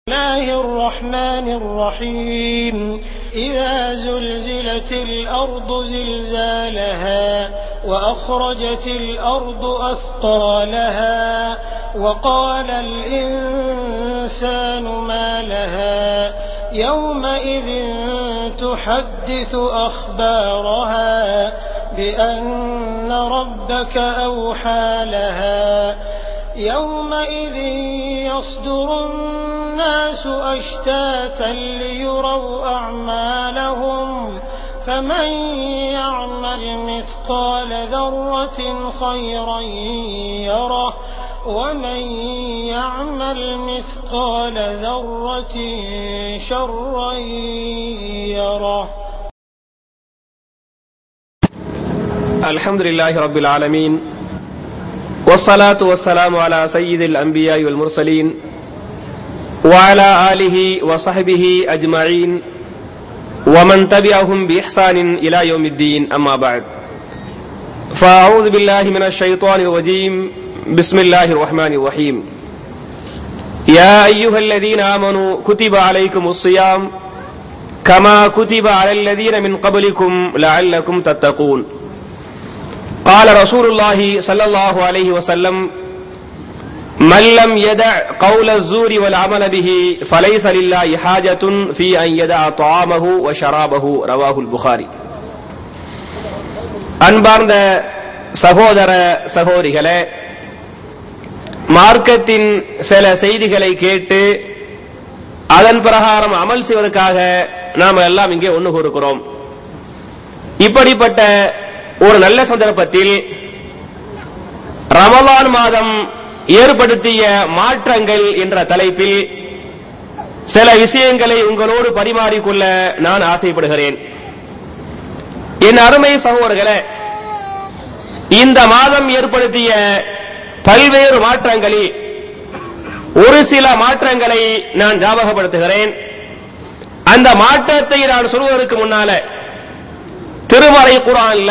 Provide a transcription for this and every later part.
الله الرحمن الرحيم إذا زلزلت الأرض زلزالها وأخرجت الأرض أثقالها وقال الإنسان ما لها يومئذ تحدث أخبارها بأن ربك أوحى لها يومئذ يصدر الناس أشتاتا ليروا أعمالهم فمن يعمل مثقال ذرة خيرا يره ومن يعمل مثقال ذرة شرا يره. الحمد لله رب العالمين والصلاة والسلام على سيد الأنبياء والمرسلين وعلى آله وصحبه أجمعين ومن تبعهم بإحسان إلى يوم الدين أما بعد فأعوذ بالله من الشيطان الرجيم بسم الله الرحمن الرحيم يا أيها الذين آمنوا كتب عليكم الصيام كما كتب على الذين من قبلكم لعلكم تتقون. قال رسول الله صلى الله عليه وسلم من لم يدع قول الزور والعمل به فليس لله حاجة في أن يدع طعامه وشرابه. رواه البخاري. அன்பார்ந்த சகோதர சகோதரிகளே, மார்க்கத்தின் சில செய்திகளை கேட்டு அதன் பிரகாரம் அமல் செய்வதற்காக நாம் எல்லாம் இங்கே ஒன்று கூறுகிறோம். இப்படிப்பட்ட ஒரு நல்ல சந்தர்ப்பத்தில் ரமலான் மாதம் ஏற்படுத்திய மாற்றங்கள் என்ற தலைப்பில் சில விஷயங்களை உங்களோடு பரிமாறிக்கொள்ள நான் ஆசைப்படுகிறேன். என் அருமை சகோதரர்களே, இந்த மாதம் ஏற்படுத்திய பல்வேறு மாற்றங்களில் ஒரு சில மாற்றங்களை நான் ஞாபகப்படுத்துகிறேன். அந்த மாற்றத்தை நான் சொல்வதற்கு முன்னால திருமறை குர்ஆன்ல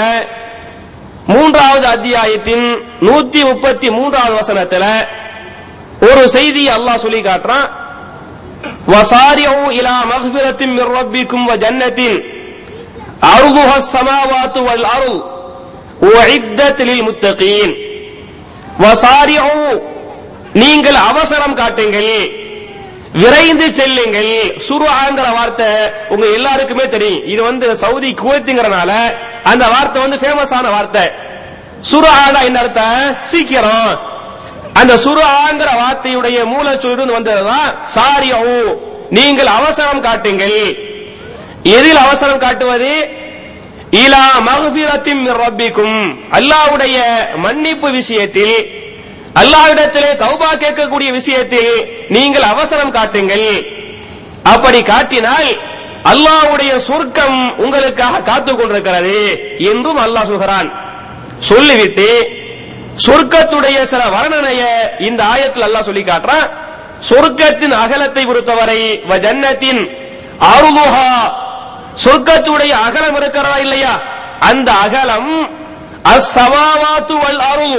3வது அத்தியாயத்தின் 133வது வசனத்துல ஒரு செய்தி அல்லாஹ் சொல்லி காட்டுறான். வசாரிஉ இலா மக்ஃபிரத்தின் மிர் ரப்பிக்கும் வ ஜன்னத்தின் அர்துஹா ஸமாவாத்து வல் அர்து உஇத்தத் லில் முத்தகீன். வசாரிஉ, நீங்கள் அவசரம் காட்டுங்கள், விரைந்து செல்லுங்கள். சுர்ஆங்கிற வார்த்தை உங்க எல்லாருக்குமே தெரியும். இது சவுதி குவைத்துங்கறனால அந்த வார்த்தை ஃபேமஸான வார்த்தை. சுர்ஆனா என்ன அர்த்தம்? சீக்கிரம். அந்த சுர்ஆங்கிற வார்த்தையுடைய மூலச்சொல் வந்ததுதான் சாரிஉ, நீங்கள் அவசரம் காட்டுங்கள். எதில் அவசரம் காட்டுவது? இலா மக்ஃபிரத்தின் மிர் ரப்பிக்கும், அல்லாஹ்வுடைய மன்னிப்பு விஷயத்தில், அல்லாஹ்விடத்திலே தௌபா கேட்கக்கூடிய விஷயத்தில் நீங்கள் அவசரம் காட்டுங்கள். அப்படி காட்டினால் அல்லாஹ்வுடைய சொர்க்கம் உங்களுக்காக காத்துக் கொண்டிருக்கிறது என்றும் அல்லாஹ் சொல்கிறான். சொல்லிவிட்டு சொர்க்கத்துடைய சில வர்ணனையை இந்த ஆயத்தில் அல்லாஹ் சொல்லி காட்டுறான். சொர்க்கத்தின் அகலத்தை பொறுத்தவரை வ ஜன்னத்தின் அர்துஹா, சொர்க்கத்துடைய அகலம் இருக்கிறதா இல்லையா, அந்த அகலம் அஸ்ஸமாவாத்து வல் அர்து,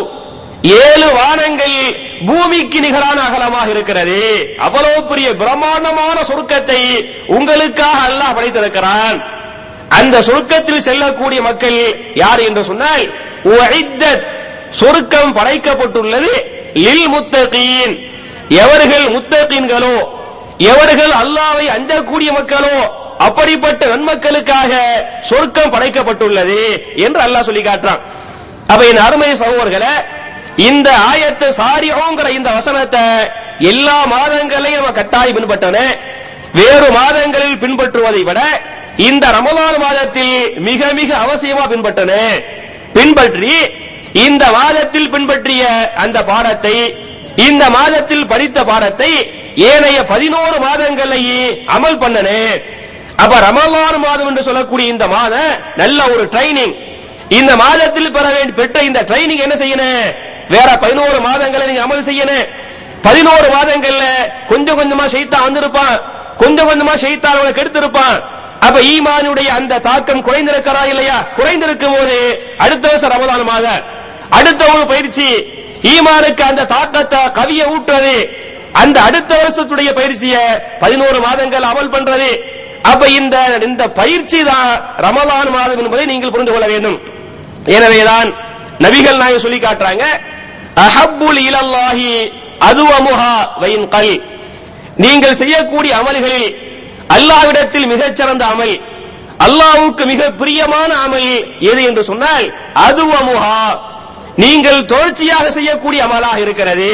7 வானங்கள் பூமிக்கு நிகரான அகலமாக இருக்கிறது. அவ்வளவு பெரிய பிரம்மாண்டமான சொர்க்கத்தை உங்களுக்காக அல்லாஹ் படைத்திருக்கிறான். அந்த சொர்க்கத்தில் செல்லக்கூடிய மக்கள் யார் என்று சொன்னால் உஇத்தத், சொர்க்கம் படைக்கப்பட்டுள்ளது லில் முத்தகீன், எவர்கள் முத்தகீன்களோ, எவர்கள் அல்லாஹ்வை அஞ்சக்கூடிய மக்களோ அப்படிப்பட்ட நன்மக்களுக்காக சொர்க்கம் படைக்கப்பட்டுள்ளது என்று அல்லாஹ் சொல்லி காட்டுறான். அப்ப என் அருமை சகோதரர்களே, இந்த ஆயத்து சாரிஉங்கிற இந்த வசனத்தை எல்லா மாதங்களையும் நம்ம கட்டாயம் பின்பற்றணும். வேறு மாதங்களில் பின்பற்றுவதை விட இந்த ரமலான் மாதத்தில் மிக மிக அவசியமா பின்பற்றணும். பின்பற்றி இந்த மாதத்தில் பின்பற்றிய அந்த பாடத்தை, இந்த மாதத்தில் படித்த பாடத்தை ஏனைய 11 மாதங்களையே அமல் பண்ணணும். அப்ப ரமலான் மாதம் என்று சொல்லக்கூடிய இந்த மாதம் நல்ல ஒரு ட்ரைனிங். இந்த மாதத்தில் பெற்ற இந்த ட்ரைனிங் என்ன செய்யணும்? வேற 11 மாதங்களை நீங்க அமல் செய்யணும். 11 மாதங்கள்ல கொஞ்சம் கொஞ்சமா ஷைத்தான் வந்திருப்பான், கொஞ்சம் கொஞ்சமா ஷைத்தான் அவனை கெடுத்திருப்பான். அப்ப ஈமானுடைய அந்த தாக்கம் குறைந்திருக்கிறா இல்லையா? குறைந்திருக்கும் போது அடுத்த வருஷம் ரமலான் மாதம் அடுத்த ஒரு பயிற்சி ஈமானுக்கு அந்த தாக்கத்தை கவிய ஊட்டுவது, அந்த அடுத்த வருஷத்துடைய பயிற்சியை 11 மாதங்கள் அமல் பண்றது. அப்ப இந்த பயிற்சி தான் ரமலான் மாதம் என்பதை நீங்கள் புரிந்து கொள்ள வேண்டும். எனவேதான் நபிகள் நாயகம் சொல்லி காட்டுறாங்க, அஹப்புல் இலல்லாஹி அதுவமுஹா வைன் கல். நீங்கள் செய்யக்கூடிய அமல்களில் அல்லாஹ்விடத்தில் மிகச்சிறந்த அமல், அல்லாஹ்வுக்கு மிக பிரியமான அமல் எது என்று சொன்னால் அதுவமுஹா, நீங்கள் தொடர்ச்சியாக செய்யக்கூடிய அமலாக இருக்கிறது.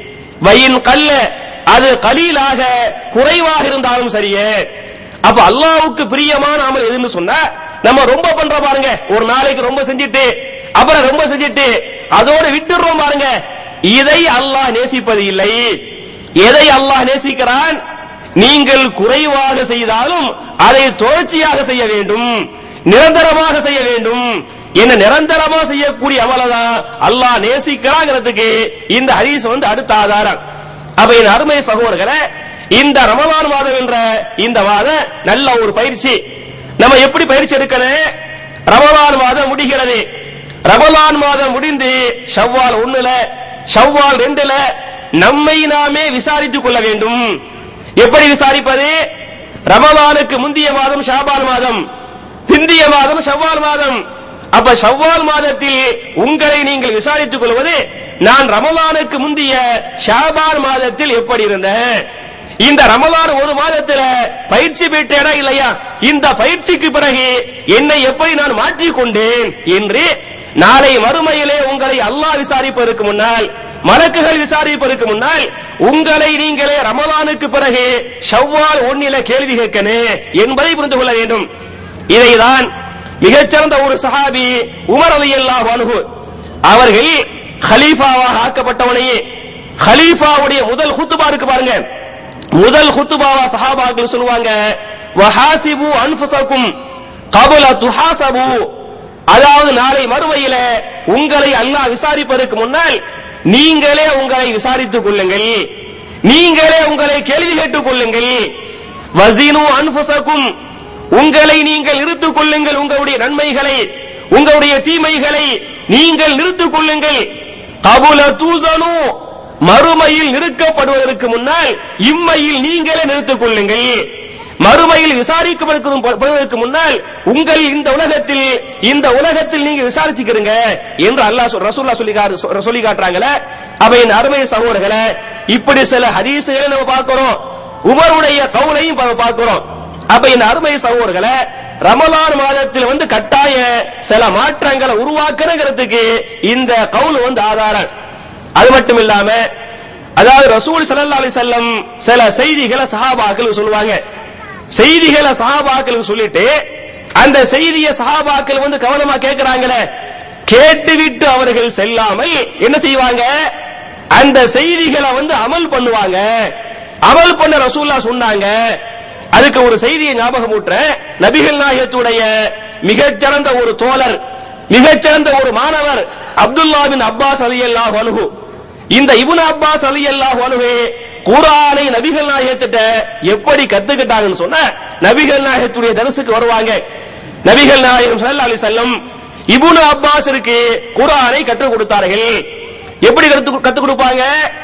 வைன் கல்ல, அது கலீலாக குறைவாக இருந்தாலும் சரியே. அப்ப அல்லாஹ்வுக்கு பிரியமான அமல் எதுன்னு சொன்னா, நம்ம ரொம்ப பண்ற பாருங்க, ஒரு நாளைக்கு ரொம்ப செஞ்சிட்டு அப்புறம் ரொம்ப செஞ்சிட்டு அதோட விட்டுறோம் பாருங்க, இதை அல்லாஹ் நேசிப்பது இல்லை. எதை அல்லாஹ் நேசிக்கிறான்? நீங்கள் குறைவாக செய்தாலும் அதை தொடர்ச்சியாக செய்ய வேண்டும், நிரந்தரமாக செய்ய வேண்டும். என்ன நிரந்தரமா செய்யக்கூடிய அமலதான் அல்லாஹ் நேசிக்கிறாங்கிறதுக்கு இந்த ஹதீஸ் அடுத்த ஆதாரம். அப்ப என் அருமை சகோதரர்களே, இந்த ரமலான் மாதம் என்ற இந்த மாதம் நல்ல ஒரு பயிற்சி. நம்ம எப்படி பயிற்சி எடுக்கணும்? ரமலான் மாதம் முடிகிறது. ரமலான் மாதம் முடிந்து ஷவ்வால் 1ல ஷவ்வால் 2ல நம்மை நாமே விசாரித்துக் கொள்ள வேண்டும். எப்படி விசாரிப்பது? ரமலானுக்கு முந்திய மாதம் ஷாபான் மாதம், பிந்திய மாதம் ஷவ்வால் மாதம். அப்ப ஷவ்வால் மாதத்தில் உங்களை நீங்கள் விசாரித்துக் கொள்வது, நான் ரமலானுக்கு முந்திய ஷாபான் மாதத்தில் எப்படி இருந்தேன், இந்த ரமலான் ஒரு மாதத்துல பயிற்சி பெற்றேனா இல்லையா, இந்த பயிற்சிக்கு பிறகு என்னை எப்படி நான் மாற்றிக் கொண்டேன் என்று நாளை மறுமையிலே உங்களை அல்லாஹ் விசாரிப்பதற்கு முன்னால், மலக்குகள் விசாரிப்பதற்கு முன்னால் உங்களை நீங்களே ரமலானுக்கு பிறகு ஷவ்வால் 1ல கேள்வி கேட்கணும் என்பதை புரிந்து கொள்ள வேண்டும். இதைதான் மிகச்சிறந்த ஒரு சஹாபி உமர் ரலியல்லாஹு அன்ஹு அவர்கள் கலீஃபாவாக ஆக்கப்பட்டவனையே, கலீஃபாவுடைய முதல் குத்துபா இருக்கு பாருங்க, முதல் குத்துபாவா சஹாபாக்கள் சொல்லுவாங்க, வஹாசிபு அன்ஃபுஸக்கும் கப்ல துஹாசபு, அதாவது நாளை மறுமையில உங்களை அல்லாஹ் விசாரிப்பதற்கு முன்னால் நீங்களே உங்களை விசாரித்துக் கொள்ளுங்கள், நீங்களே உங்களை கேள்வி கேட்டுக் கொள்ளுங்கள். வஸினு அன்ஃபுஸக்கும், உங்களை நீங்கள் நிறுத்திக் கொள்ளுங்கள், உங்களுடைய நன்மைகளை உங்களுடைய தீமைகளை நீங்கள் நிறுத்திக் கொள்ளுங்கள். கபுல தூசனு, மறுமையில் நிறுக்கப்படுவதற்கு முன்னால் இம்மையில் நீங்களே நிறுத்திக் கொள்ளுங்கள். மறுமையில் விசாரிக்கப்படுவதற்கு முன்னால் உங்கள் இந்த உலகத்தில் நீங்க விசாரிச்சுக்கிறீங்க என்று அல்லாஹ் ரசூலுல்லாஹ் சொல்லி காட்டுறாங்களே. அப்ப என் அருமை சகோதரர்களே, இப்படி சில ஹதீசுகளை நம்ம பார்க்கிறோம், உமருடைய கவுலையும் பார்க்கிறோம். அப்ப என் அருமை சகோதரர்களே, ரமலான் மாதத்தில் கட்டாய சில மாற்றங்களை உருவாக்குறதுக்கு இந்த கவுல் ஆதாரம். அது மட்டும் இல்லாம, அதாவது ரசூல் ஸல்லல்லாஹு அலைஹி வஸல்லம் சில செய்திகளை சஹாபாக்கள் சொல்லுவாங்க. செய்திகளை சஹாபாக்களுக்கு சொல்லிட்டு அந்த செய்தியை சஹாபாக்கள் கவனமா கேட்கிறாங்களே, கேட்டுவிட்டு அவர்கள் செல்லாமல் என்ன செய்வாங்க, அந்த செய்திகளை அமல் பண்ணுவாங்க. அமல் பண்ண ரசூலுல்லாஹ் சொன்னாங்க. அதுக்கு ஒரு செய்தியை ஞாபகம் ஊற்ற, நபிகள் நாயகத்துடைய மிகச்சிறந்த ஒரு தோழர், மிகச்சிறந்த ஒரு மாணவர் அப்துல்லாஹ் பின் அப்பாஸ் ரலியல்லாஹு அன்ஹு, இந்த இப்னு அப்பாஸ் ரலியல்லாஹு அன்ஹு குர்ஆனை நபிகள் நாயகத்திட்ட எப்படி கத்துக்கிட்டாங்கன்னு சொன்னா, நபிகள் நாயகத்துடைய தரிசுக்கு வருவாங்க. நபிகள் நாயகம் ஸல்லல்லாஹு அலைஹி வஸல்லம் இப்னு அப்பாஸிற்கு குர்ஆனை கற்றுக் கொடுத்தார்கள். எப்படி கற்றுக் கொடுப்பாங்க?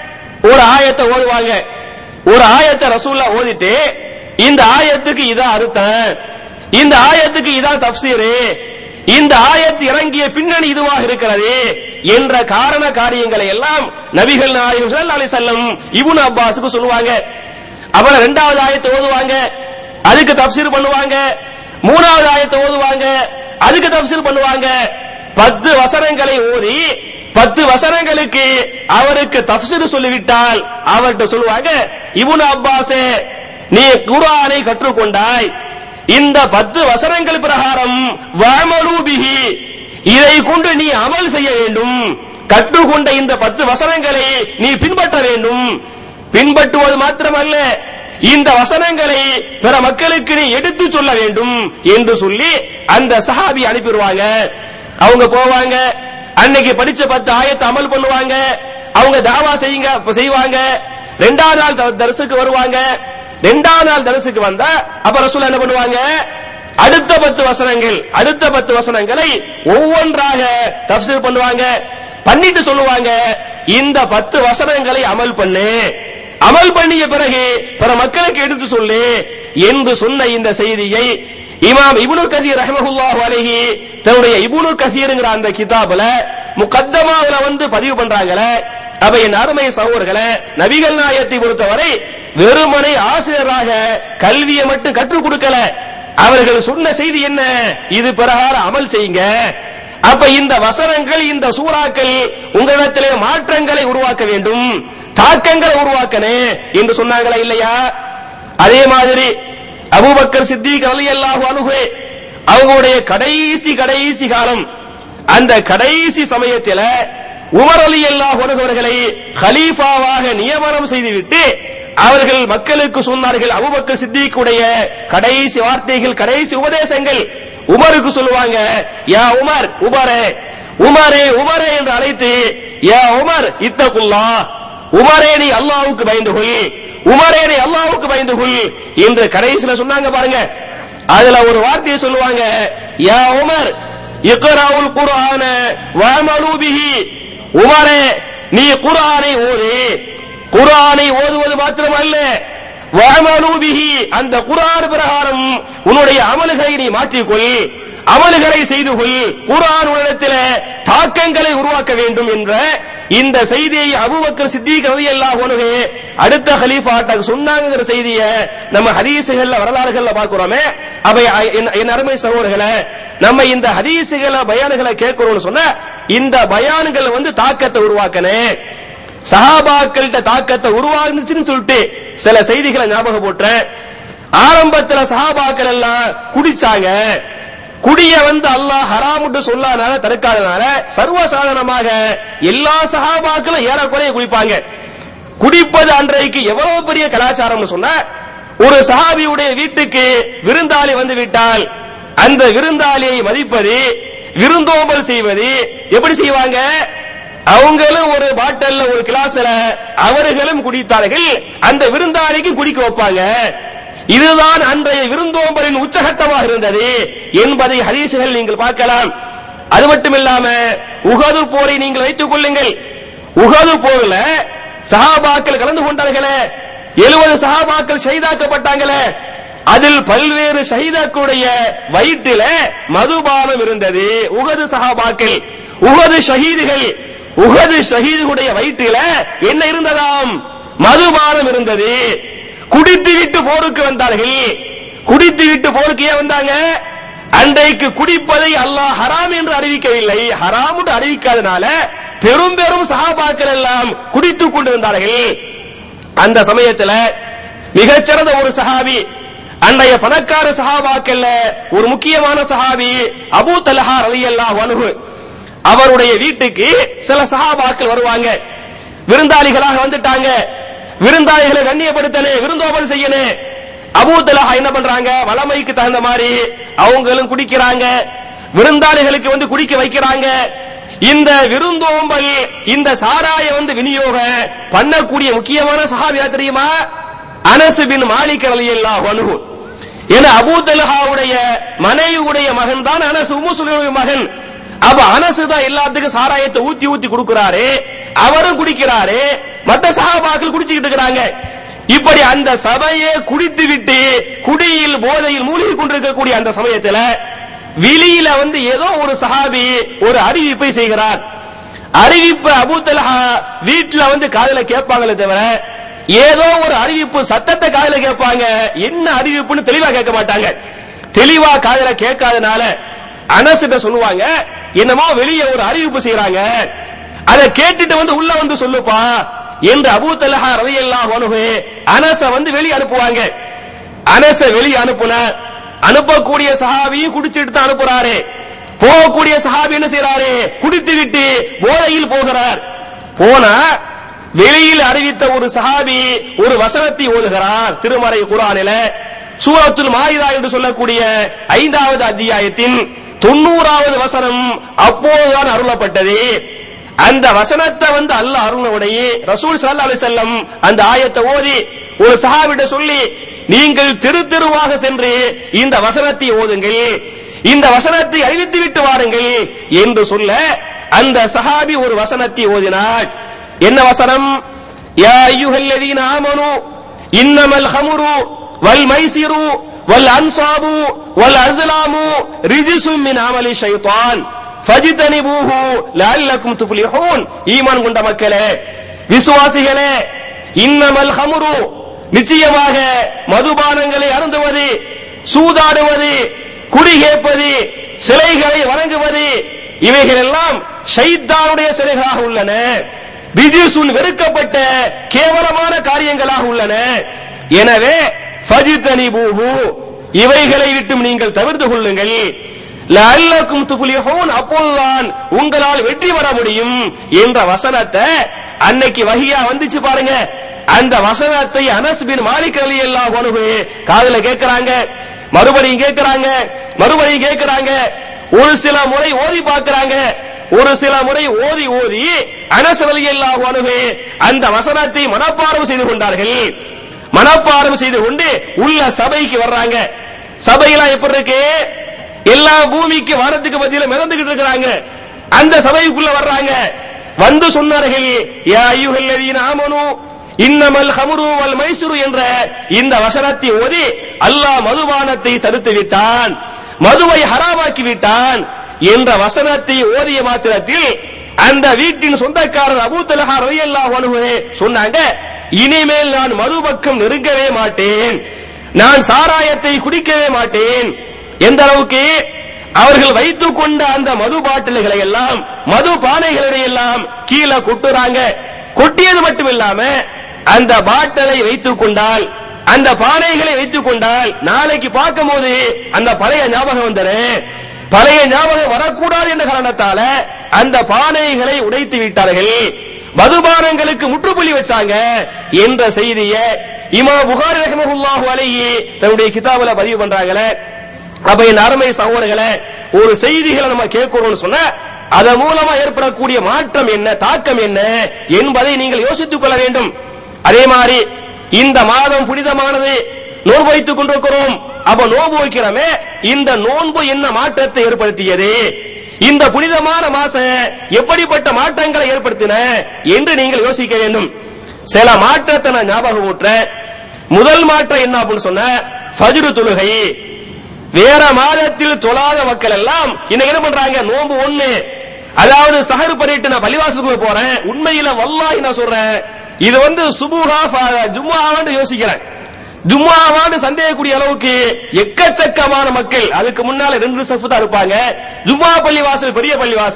ஒரு ஆயத்தை ஓதுவாங்க. ஒரு ஆயத்தை ரசூலுல்லாஹ் ஓதிட்டு, இந்த ஆயத்துக்கு இதான் அர்த்தம், இந்த ஆயத்துக்கு இதான் தஃப்சீரு, இந்த ஆயத்து இறங்கிய பின்னணி இதுவாக இருக்கிறது என்ற காரண காரியங்களை எல்லாம் நபிகள் நாயகம் ஸல்லல்லாஹு அலைஹி வஸல்லம் இப்னு அப்பாஸுக்கு சொல்லுவாங்க. அப்புறம் 2வது ஆயத்தை ஓதுவாங்க, அதுக்கு தஃப்சீர் பண்ணுவாங்க. 3வது ஆயத்தை ஓதுவாங்க, அதுக்கு தஃப்சீர் பண்ணுவாங்க. 10 வசனங்களை ஓதி 10 வசனங்களுக்கு அவருக்கு தஃப்சீர் சொல்லிவிட்டால் அவர்கிட்ட சொல்லுவாங்க, இப்னு அப்பாஸே, நீ குர்ஆனை கற்றுக்கொண்டாய், இந்த 10 வசனங்கள் பிரகாரம் வஅமலு பிஹி, இதை கொண்டு நீ அமல் செய்ய வேண்டும். கற்றுக்கொண்ட இந்த 10 வசனங்களை நீ பின்பற்ற வேண்டும். பின்பற்றுவது மாத்திரமல்ல, இந்த வசனங்களை பிற மக்களுக்கு நீ எடுத்து சொல்ல வேண்டும் என்று சொல்லி அந்த சஹாபி அனுப்பிடுவாங்க. அவங்க போவாங்க, அன்னைக்கு படிச்ச 10 ஆயத்தை அமல் பண்ணுவாங்க. அவங்க தாவா செய்வாங்க. 2வது நாள் தரிசுக்கு வருவாங்க. 2வது நாள் தரிசுக்கு வந்தா அப்ப ரசூல் என்ன பண்ணுவாங்க, அடுத்த 10 வசனங்களை ஒவ்வொன்றாக தஃப்சீர் பண்ணுவாங்க. பண்ணிட்டு சொல்லுவாங்க, இந்த 10 வசனங்களை அமல் பண்ணு, அமல் பண்ணிய பிறகு பிற மக்களுக்கு எடுத்து சொல்லு என்று சொன்ன இந்த செய்தியை இமாம் இப்னு கஸீர் ரஹ்மத்துல்லாஹி அலைஹி தன்னுடைய இப்னு கஸீர்ங்கற அந்த கிதாபுல முகத்தமாவுல பதிவு பண்றாங்களே. அப்ப என் அருமை சகோதரர்களே, நபிகள் நாயகத்தை பொறுத்தவரை வெறுமனை ஆசிரியராக கல்வியை மட்டும் கற்றுக் கொடுக்கல. அவர்கள் சொன்ன செய்தி என்ன? இது பிரகாரம் அமல் செய்யுங்க. அப்ப இந்த வசனங்கள், இந்த சூறாக்கள் உங்களிடத்திலே மாற்றங்களை உருவாக்க வேண்டும், தாக்கங்களை உருவாக்கணும் என்று சொன்னாங்களா இல்லையா? அதே மாதிரி அபூபக்கர் சித்திக் ரலியல்லாஹு அன்ஹு அவங்களுடைய கடைசி காலம், அந்த கடைசி சமயத்தில் உமர் ரலியல்லாஹு அன்ஹு அவர்களை கலீஃபாவாக நியமனம் செய்துவிட்டு அவர்கள் மக்களுக்கு சொன்னார்கள். அபூபக்கர் சித்திக்குடைய கடைசி வார்த்தைகள், கடைசி உபதேசங்கள் உமருக்கு சொல்லுவாங்க. யா உமர், உமரே என்று அழைத்து, யா உமர் இத்தகுல்லாஹ், உமரே நீ அல்லாஹ்வுக்கு பயந்து கொள், உமரே நீ அல்லாஹ்வுக்கு பயந்து கொள் என்று கடைசில சொன்னாங்க பாருங்க. அதுல ஒரு வார்த்தையை சொல்லுவாங்க, யா உமர் இக்ராஉல் குர்ஆன வஅமலு பிஹி, உமரே நீ குர்ஆனை ஓது, குர்ஆனை ஓதுவது மாத்திரமல்ல, வஅமலு பிஹி அந்த குர்ஆன் பிரகாரம் உன்னுடைய அமல்களை நீ மாற்றிக்கொள், அமல்களை செய்து கொள், குர்ஆன் உன்னிடத்தில் தாக்கங்களை உருவாக்க வேண்டும் என்ற இந்த செய்தியை அபூபக்கர் சித்திக் ரலியல்லாஹு அன்ஹு அடுத்த கலீஃபாட்ட சொன்னாங்கங்கிற செய்தியை நம்ம ஹதீஸுகள்ல வரலாறுகள்ல பார்க்கிறோமே. அவை என் அருமை சகோதரர்களே, நம்ம இந்த ஹதீஸுகள பயான்களை கேட்கிறோம்னு சொன்னா இந்த பயான்கள் தாக்கத்தை உருவாக்கணும், சஹாபாக்கள்கிட்ட தாக்கத்தை உருவாக்குச்சுன்னு சொல்லிட்டு சில செய்திகளை ஞாபகம் போட்டுறேன். ஆரம்பத்தில் சஹாபாக்கள் எல்லாம் குடிச்சாங்க. குடிய அல்லாஹ் ஹராமுன்னு சொல்லாதனால, தடுக்காதனால சர்வசாதாரணமாக எல்லா சஹாபாக்களும் ஏறக்குறைய குடிப்பாங்க. குடிப்பது அன்றைக்கு எவ்வளவு பெரிய கலாச்சாரம்னு சொன்னா, ஒரு சஹாபியுடைய வீட்டுக்கு விருந்தாளி வந்து விட்டால் அந்த விருந்தாளியை மதிப்பது, விருந்தோம்பல் செய்வது. எப்படி செய்வாங்க? அவங்களும் ஒரு பாட்டில்ல ஒரு கிளாஸ்ல அவர்களும் குடித்தார்கள், அந்த விருந்தாளிக்கு குடிக்க வைப்பாங்க. இதுதான் அன்றைய விருந்தோம்பலின் உச்சகட்டமாக இருந்தது என்பதை ஹதீஸுகள் நீங்கள் பார்க்கலாம். அது மட்டுமில்லாம உஹது போரை நீங்கள் வைத்துக் கொள்ளுங்கள். உஹது போர்ல சஹாபாக்கள் கலந்து கொண்டார்களே, 70 சஹாபாக்கள் ஷஹீதாக்கப்பட்டாங்களே, அதில் பல்வேறு ஷஹீதாக்களுடைய வயிற்றில மதுபானம் இருந்தது. உஹது சஹாபாக்கள், உஹது ஷஹீதுகள், உஹது ஷஹீதுடைய வயிற்றில என்ன இருந்ததாம்? மதுபானம் இருந்தது. குடித்து விட்டு போருக்கு வந்தார்கள். குடித்து விட்டு போருக்கு ஏன் வந்தாங்க? அன்றைக்கு குடிப்பதை அல்லாஹ் ஹராம் என்று அறிவிக்கவில்லை. ஹராம் என்று அறிவிக்காதனால பெரும் பெரும் சஹாபாக்கள் எல்லாம் குடித்துக் கொண்டிருந்தார்கள். அந்த சமயத்தில் மிகச்சிறந்த ஒரு சஹாபி, அன்றைய பணக்கார சஹாபாக்கள்ல ஒரு முக்கியமான சஹாபி அபூ தல்ஹா ரலியல்லாஹு அன்ஹு, அவருடைய வீட்டுக்கு சில சஹாபாக்கள் வருவாங்க. விருந்தாளிகளாக வந்துட்டாங்க. விருந்தாளிகளை கண்ணியப்படுத்தணும், விருந்தோம்பல் செய்யணும். அபூ தல்ஹா என்ன பண்றாங்க? வளமைக்கு தகுந்த மாதிரி அவங்களும் குடிக்கிறாங்க. விருந்தாளிகளுக்கு குடிக்க வைக்கிறாங்க. இந்த விருந்தோம்பல், இந்த சாராய விநியோக பண்ணக்கூடிய முக்கியமான சஹாபியா தெரியுமா? அனஸ் பின் மாலிக் ரலியல்லாஹு அன்ஹு. ஏன்னா அபூ தல்ஹாவுடைய மனைவியுடைய மகன் தான் அனஸ், உம்மு சுலைமுடைய மகன். அப்ப அனஸ் தான் எல்லாத்துக்கும் சாராயத்தை ஊத்தி ஊத்தி கொடுக்கிறாரு, அவரும் குடிக்கிறாரு, மற்ற சஹாபாக்கள் குடிச்சுக்கிட்டு இருக்கிறாங்க. இப்படி அந்த சபையை குடித்து விட்டு குடியில் போதையில் மூழ்கி கொண்டிருக்கக்கூடிய அந்த சமயத்தில் வெளியில ஏதோ ஒரு சஹாபி ஒரு அறிவிப்பை செய்கிறார். அறிவிப்பு அபூ தல்ஹா வீட்டுல காதுல கேட்பாங்களே தவிர ஏதோ ஒரு அறிவிப்பு சத்தத்தை காதுல கேட்பாங்க. என்ன அறிவிப்புன்னு தெளிவா கேட்க மாட்டாங்க. தெளிவா காதுல கேட்காதனால அனஸ் சொல்லுவாங்க, என்னமோ வெளியே ஒரு அறிவிப்பு செய்யறாங்க, அதை கேட்டுட்டு உள்ள சொல்லுப்பா என்று அபூ தல்ஹா ரலியல்லாஹு அன்ஹு அனஸ வெளியே அனுப்புவாங்க. அனஸ வெளியே அனுப்பக்கூடிய சஹாபியும் குடிச்சிட்டு தான் அனுப்புறாரு. போகக்கூடிய சஹாபி என்ன செய்யறாரு? குடித்து விட்டு போதையில் போகிறார். போனா வெளியில் அறிவித்த ஒரு சஹாபி ஒரு வசனத்தை ஓதுகிறார். திருமறை குர்ஆனில சூரத்துல் மாயிதா என்று சொல்லக்கூடிய 5வது அத்தியாயத்தின் 90வது வசனம் அப்போதுதான் அருளப்பட்டது. அந்த வசனத்தை அல்லாஹ் அருளவுடைய ரசூல் ஸல்லல்லாஹு அலைஹி வஸல்லம் அந்த ஆயத்தை ஓதி ஒரு சஹாபிட்ட சொல்லி, நீங்கள் தெரு தெருவாக சென்று இந்த வசனத்தை ஓதுங்கள், இந்த வசனத்தை அறிவித்து விட்டு வாருங்கள் என்று சொல்ல அந்த சஹாபி ஒரு வசனத்தை ஓதினார். என்ன வசனம்? யா அய்யுஹல்லதீன ஆமனூ இன்னமல் ஹம்ரு வல் மைசிரு வல் அன்சாபு வல் அஸ்லாமு ரிஜ்சும் மின் அமலி ஷைத்தான் ஃபஜ்தனிபூஹு லஅல்லக்கும் துஃப்லிஹூன். ஈமான் கொண்ட மக்களே, விசுவாசிகளே, இன்னமல் ஹம்ரு, நிச்சயமாக மதுபானங்களை அருந்துவது, சூதாடுவது, குடி கேட்பது, சிலைகளை வணங்குவது, இவைகள் எல்லாம் ஷைத்தானுடைய சிலைகளாக உள்ளன. ரிஜ்சுன், வெறுக்கப்பட்ட கேவலமான காரியங்களாக உள்ளன. எனவே ஃபஜ்தனிபூஹு, இவைகளை விட்டும் நீங்கள் தவிர்த்து கொள்ளுங்கள். லஅல்லக்கும் துஃப்லிஹூன், அப்போதுதான் உங்களால் வெற்றி பெற முடியும் என்ற வசனத்தை அன்னைக்கு வஹியா வந்துச்சு பாருங்க. அந்த வசனத்தை அனஸ் பின் மாலிக் ரலியல்லாஹு அன்ஹு காதுல கேட்கறாங்க, மறுபடியும் கேட்கறாங்க. ஒரு சில முறை ஓதி பார்க்கறாங்க, ஒரு சில முறை ஓதி அனஸ் ரலியல்லாஹு அன்ஹு அந்த வசனத்தை மனப்பாடம் செய்து கொண்டார்கள். மனப்பாடம் செய்து கொண்டு உள்ள சபைக்கு வர்றாங்க. சபையெல்லாம் எப்படி இருக்கு? எல்லா பூமிக்கு வானத்துக்கு மத்தியில மிதந்துகிட்டு இருக்கிறாங்க. அந்த சபைக்குள்ள வர்றாங்க. வந்து சொன்னார்கள், யா அய்யுஹல்லதீன ஆமனூ இன்னமல் ஹம்ரு வல் மைசிரு என்ற இந்த வசனத்தை ஓதி அல்லாஹ் மதுபானத்தை தடுத்து விட்டான், மதுவை ஹராமாக்கி விட்டான் என்ற வசனத்தை ஓதிய மாத்திரத்தில் அந்த வீட்டின் சொந்தக்காரர் அபூ தல்ஹா ரலியல்லாஹு அன்ஹு சொன்னாங்க, இனிமேல் நான் மது பக்கம் நெருங்கவே மாட்டேன், நான் சாராயத்தை குடிக்கவே மாட்டேன். எந்த அளவுக்கு அவர்கள் வைத்துக் கொண்ட அந்த மது பாட்டில்களை எல்லாம், மது பானைகளை எல்லாம் கீழே கொட்டுறாங்க. கொட்டியது மட்டும் இல்லாம அந்த பாட்டிலை வைத்துக் கொண்டால், அந்த பானைகளை வைத்துக் கொண்டால் நாளைக்கு பார்க்கும் போது அந்த பழைய ஞாபகம் வந்துடும். பழைய ஞாபகம் வரக்கூடாது என்ற காரணத்தால அந்த பானைகளை உடைத்து விட்டார்கள், மதுபானங்களுக்கு முற்றுப்புள்ளி வச்சாங்க என்ற செய்தியை இமாம் புகாரி ரஹ்மத்துல்லாஹி அலைஹி தன்னுடைய கிதாபுல பதிவு பண்றாங்களே. அப்ப என் அருமை சகோதரர்களே, ஒரு செய்திகளை நம்ம கேட்கிறோம்னு சொன்னா அதன் மூலமா ஏற்படக்கூடிய மாற்றம் என்ன, தாக்கம் என்ன என்பதை நீங்கள் யோசித்துக் கொள்ள வேண்டும். அதே மாதிரி இந்த மாதம் புனிதமானது, நோன்பு வைத்துக் கொண்டிருக்கிறோம். அப்ப நோன்பு வைக்கிறோமே, இந்த நோன்பு என்ன மாற்றத்தை ஏற்படுத்தியது, இந்த புனிதமான மாசம் எப்படிப்பட்ட மாற்றங்களை ஏற்படுத்தின என்று நீங்கள் யோசிக்க வேண்டும். சில மாற்றத்தை நான் ஞாபகம் ஊட்டுறேன். முதல் மாற்றம் என்ன அப்படின்னு சொன்ன, ஃபஜ்ர் தொழுகை. வேற மாதத்தில் தொழாத மக்கள் எல்லாம் இன்னைக்கு என்ன பண்றாங்க, நோன்பு ஒண்ணு, அதாவது சஹர் பண்ணிட்டு நான் பள்ளிவாசலுக்கு போறேன். உண்மையில வல்லாஹி நான் சொல்றேன், இது சுபூஹா ஜும்ஆவான்னு யோசிக்கிறேன். ஜும்ஆவான்னு சந்தேகக்கூடிய அளவுக்கு எக்கச்சக்கமான மக்கள். அதுக்கு முன்னால 2 சஃப் தான் இருப்பாங்க. ஜும்ஆ பள்ளிவாசல் பெரிய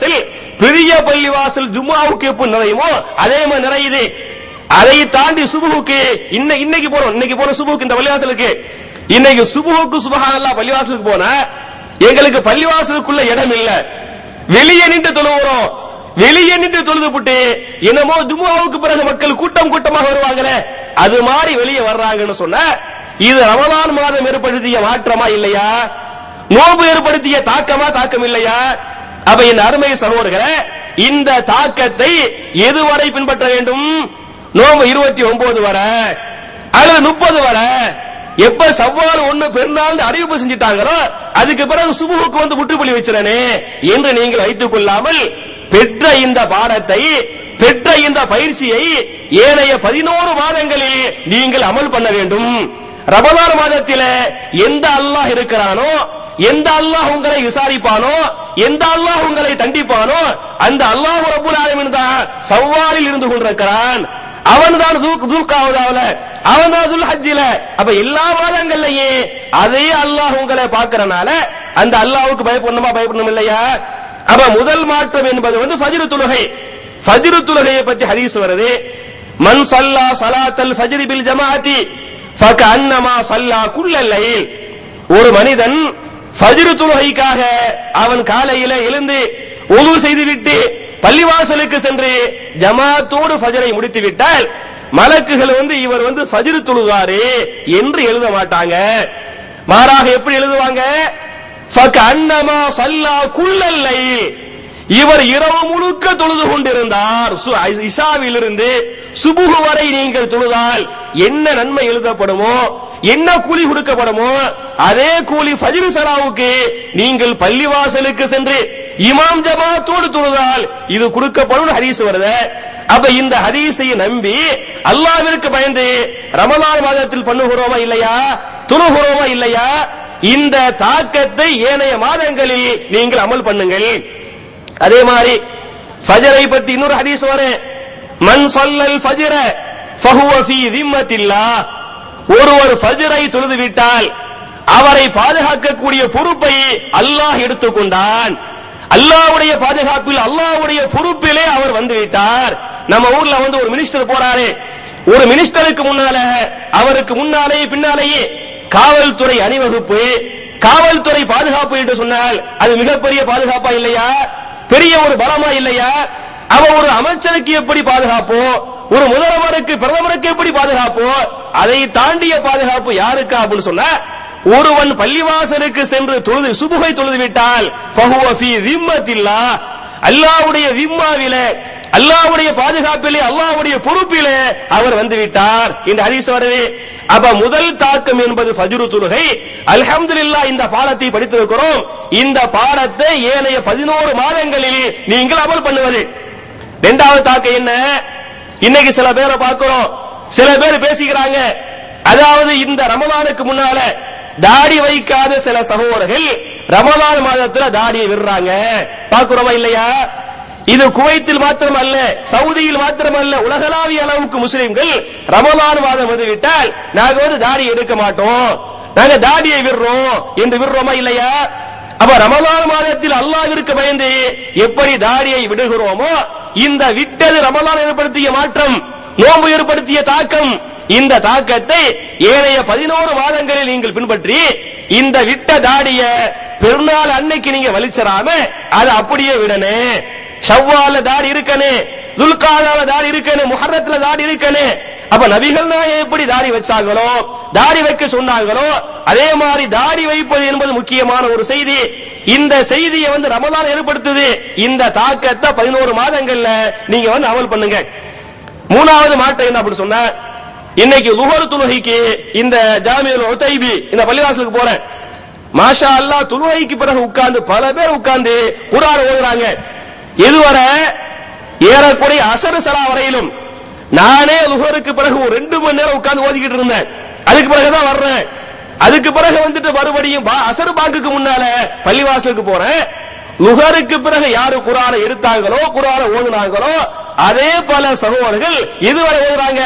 பள்ளிவாசல் ஜும்ஆவுக்கு எப்ப நிறையுமோ அதே மாதிரி நிறையுது. அதை தாண்டி சுபுஹுக்கு இன்னைக்கு போறோம் சுபுஹுக்கு இந்த பள்ளிவாசலுக்கு. இன்னைக்கு சுபுஹுக்கு சுப்ஹானல்லாஹ் பள்ளிவாசலுக்கு போனா எங்களுக்கு பள்ளிவாசலுக்குள்ள இடம் இல்ல, வெளியே நின்று தொழுகிறோம். வெளியே நின்று தொழுதுபட்டு என்னமோ ஜும்ஆவுக்கு பிறகு மக்கள் கூட்டமாக வருவாங்களே, அது மாதிரி வெளியே வர்றாங்கன்னு சொன்ன, இது ரமலான் மாதம் ஏற்படுத்திய மாற்றமா இல்லையா? நோன்பு ஏற்படுத்திய தாக்கம் இல்லையா? அப்ப என் அருமை சகோதரர்களே, இந்த தாக்கத்தை எதுவரை பின்பற்ற வேண்டும்? நோன்பு 29 வரை அல்லது 30 வரை, எப்ப சவ்வால் 1 பெருநாள் அறிவிப்பு செஞ்சிட்டாங்களோ அதுக்கு பிறகு சுபுஹுக்கு முற்றுப்புள்ளி வச்சிடனே என்று நீங்கள் வைத்துக் கொள்ளாமல், பெற்ற இந்த பாடத்தை, பெற்ற இந்த பயிற்சியை ஏனைய 11 மாதங்களில் நீங்கள் அமல் பண்ண வேண்டும். ரமலான் மாதத்தில் எந்த அல்லாஹ் இருக்கிறானோ, எந்த அல்லாஹ் உங்களை விசாரிப்பானோ, எந்த அல்லாஹ் உங்களை தண்டிப்பானோ, அந்த அல்லாஹ் ரப்பல் ஆலமீன் தான் சவ்வாலில் இருந்து கொண்டிருக்கிறான். அவன் தான் துல்காவதாவுல, அவன் தான் துல் ஹஜ்ஜில. அப்ப எல்லா மாதங்கள்லயே அதே அல்லாஹ் உங்களை பார்க்கறனால அந்த அல்லாஹ்வுக்கு பயப்படணும் இல்லையா? அப்ப முதல் மாற்றம் என்பது ஃபஜ்ர் தொழுகை. ஃபஜ்ர் தொழுகையை பற்றி ஹதீஸ் வருது, மன் ஸல்லா ஸலாத்தல் ஃபஜ்ர் பில் ஜமாஅத்தி ஃபகஅன்னமா ஸல்லா குல்லல் லைல். ஒரு மனிதன் ஃபஜ்ர் தொழுகைக்காக அவன் காலையில எழுந்து உது செய்துவிட்டு பள்ளிவாசலுக்கு சென்று ஜமாத்தோடு ஃபஜ்ரை முடித்து விட்டால் மலக்குகள் இவர் ஃபஜ்ர் தொழுதாரு என்று எழுத மாட்டாங்க. மாறாக எப்படி எழுதுவாங்க? ஃபகஅன்னமா ஸல்லா குல்லல் லைல், இவர் இரவு முழுக்க தொழுது கொண்டிருந்தார். இஷாவிலிருந்து சுபுஹ் வரை நீங்கள் தொழுதால் என்ன நன்மை எழுதப்படுமோ, என்ன கூலி கொடுக்கப்படுமோ, அதே கூலி ஃபஜ்ர் ஸலாவுக்கு நீங்கள் பள்ளிவாசலுக்கு சென்று இமாம் ஜமாத்தோடு தொழுதால் இது கொடுக்கப்படும் ஹதீஸ் வருது. அப்ப இந்த ஹதீஸை நம்பி அல்லாஹ்விற்கு பயந்து ரமலான் மாதத்தில் பண்ணுகிறோமா இல்லையா, தொழுகிறோமா இல்லையா? இந்த தாக்கத்தை ஏனைய மாதங்களில் நீங்கள் அமல் பண்ணுங்கள். அதே மாதிரி ஃபஜரை பத்தி இன்னொரு ஹதீஸ் வரும். மன் ஸல்லல் ஃபஜ்ர ஃபஹுவ ஃபீ திம்மத்தில்லாஹ். ஒருவர் ஃபஜ்ரை தொழுது விட்டால் அவரை பாதுகாக்கக்கூடிய பொறுப்பை அல்லாஹ் எடுத்துக்கொண்டான். அல்லாஹ்வுடைய பாதுகாப்பில், அல்லாஹ்வுடைய பொறுப்பிலே அவர் வந்து விட்டார். நம்ம ஊர்ல ஒரு மினிஸ்டர் போறாரு. ஒரு மினிஸ்டருக்கு முன்னால, அவருக்கு முன்னாலேயே பின்னாலேயே காவல்துறை அணிவகுப்பு, காவல்துறை பாதுகாப்பு என்று சொன்னால் அது மிகப்பெரிய பாதுகாப்பா இல்லையா? பெரிய ஒரு பலமா இல்லையா? அவன் ஒரு அமைச்சருக்கு எப்படி பாதுகாப்போ, ஒரு முதல்வருக்கு பிரதமருக்கு எப்படி பாதுகாப்போ, அதை தாண்டிய பாதுகாப்பு யாருக்கா அப்படின்னு சொன்னா, ஒருவன் பள்ளிவாசலுக்கு சென்று தொழுது சுபுகை தொழுது விட்டால் ஃபஹுவ ஃபீ திம்மத்தில்லாஹ், அல்லாஹ்வுடைய திம்மாவிலே, அல்லாஹ்வுடைய பாதுகாப்பிலே, அல்லாஹ்வுடைய பொறுப்பிலே அவர் வந்து விட்டார். இந்த ஹதீஸ் வருது. அப்ப முதல் தாக்கம் என்பது ஃபஜ்ரு தொழுகை. அல்ஹம்துலில்லாஹ் இந்த பாடத்தை படித்திருக்கிறோம். இந்த பாடத்தை ஏனைய 11 மாதங்களில் நீங்கள் அமல் பண்ணுவது. இரண்டாவது தாக்கம் என்ன? இன்னைக்கு சில பேரை பார்க்கிறோம், சில பேர் பேசிக்கிறாங்க, அதாவது இந்த ரமலானுக்கு முன்னால தாடி வைக்காத சில சகோதரர்கள் ரமலான் மாதத்துல தாடியை விடுறாங்க. பார்க்கிறோமா இல்லையா? இது குவைத்தில் மாத்திரம் அல்ல, சவுதியில் மாத்திரம் அல்ல, உலகளாவிய அளவுக்கு முஸ்லிம்கள் ரமலான் மாதம் வந்துவிட்டால் நாங்க தாடி எடுக்க மாட்டோம், நாங்க தாடியை விடுறோம் என்று விடுறோமா இல்லையா? அப்ப ரமலான் மாதத்தில் அல்லாஹ்விற்கு பயந்து எப்படி தாடியை விடுகிறோமோ, இந்த விட்டது ரமலான் ஏற்படுத்திய மாற்றம், நோன்பு ஏற்படுத்திய தாக்கம், இந்த தாக்கத்தை ஏனைய 11 மாதங்களில் நீங்கள் பின்பற்றி இந்த விட்ட தாடிய பெருநாள் அன்னைக்கு நீங்க வலிச்சராம அதை அப்படியே விடணும். ஷவ்வால தாடி இருக்கனே, துல்காதால தாடி இருக்கனே, முஹர்ரத்துல தாடி இருக்கனே. அப்ப நபிகள் நாயகம் எப்படி தாடி வச்சாங்களோ, தாடி வைக்க சொன்னாங்களோ, அதே மாதிரி தாடி வைப்பது என்பது முக்கியமான ஒரு செய்தி. இந்த செய்தியை ரமலான் ஏற்படுத்துது. இந்த தாக்கத்தை 11 மாதங்கள்ல நீங்க அமல் பண்ணுங்க. மூணாவது மாற்றம் என்ன அப்படி சொன்ன, இன்னைக்கு லுஹர் தொழுகைக்கு இந்த ஜாமியுல் உதைபி இந்த பள்ளிவாசலுக்கு போறேன். மாஷா அல்லாஹ், தொழுகைக்கு பிறகு உட்கார்ந்து பல பேர் உட்கார்ந்து குர்ஆன் ஓதுறாங்க. இதுவரை ஏறக்குறைய அசர் ஸலா வரையிலும் நானே லுஹருக்கு பிறகு ஒரு 2 மணி நேரம் உட்கார்ந்து ஓதிக்கிட்டு இருந்தேன். அதுக்கு பிறகுதான் வர்றேன். அதுக்கு பிறகு மறுபடியும் அசர் பாங்குக்கு முன்னால பள்ளிவாசலுக்கு போறேன். லுஹருக்கு பிறகு யாரு குர்ஆனை எடுத்தாங்களோ, குர்ஆனை ஓதுனாங்களோ, அதே பல சகோதரர்கள் இதுவரை ஓதுறாங்க,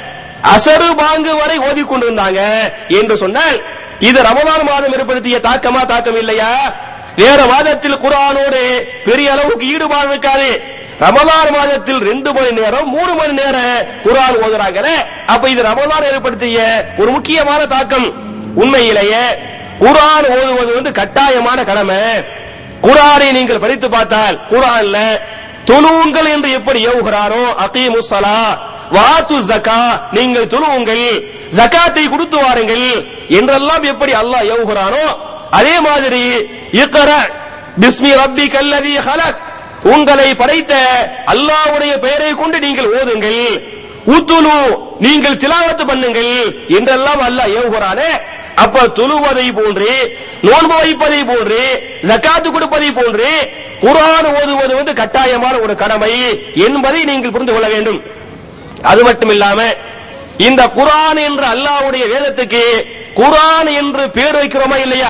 அசரு பாங்கு வரை ஓதிக்கொண்டிருந்தாங்க என்று சொன்னால் இது ரமலான் மாதம் ஏற்படுத்திய தாக்கமா, தாக்கம் இல்லையா? வேற மாதத்தில் குர்ஆனோடு பெரிய அளவுக்கு ஈடுபாடு இருக்காது. ரமலான் மாதத்தில் 2 மணி நேரம் 3 மணி நேரம் குர்ஆன் ஓதுறாங்க. அப்ப இது ரமலான் ஏற்படுத்திய ஒரு முக்கியமான தாக்கம். உண்மையிலேயே குர்ஆன் ஓதுவது கட்டாயமான கடமை. குர்ஆனை நீங்கள் படித்து பார்த்தால் குர்ஆன்ல தொழுவுங்கள் என்று எப்படி ஏவுகிறாரோ, அகீமுஸ் ஸலா வாத்து ஸகா, நீங்கள் தொழுவுங்கள், ஜகாத்தை கொடுத்து வாருங்கள் என்றெல்லாம் எப்படி அல்லாஹ் ஏவுகிறானோ, அதே மாதிரி இக்ரா பிஸ்மி ரப்பிக்கல்லதீ ஹலக், உங்களை படைத்த அல்லாஹ்வுடைய பெயரை கொண்டு நீங்கள் ஓதுங்கள், உத்துலு நீங்கள் திலாவத் பண்ணுங்கள் என்றெல்லாம் அல்லாஹ் ஏவுகிறானே. அப்ப தொழுவதை போன்று, நோன்பு வைப்பதை போன்று, ஜகாத்து கொடுப்பதை போன்று குர்ஆன் ஓதுவது கட்டாயமான ஒரு கடமை என்பதை நீங்கள் புரிந்து கொள்ள வேண்டும். அது மட்டும் இல்லாம இந்த குர்ஆன் என்ற அல்லாஹ்வுடைய வேதத்துக்கு குர்ஆன் என்று பேர் வைக்கிறோமா இல்லையா?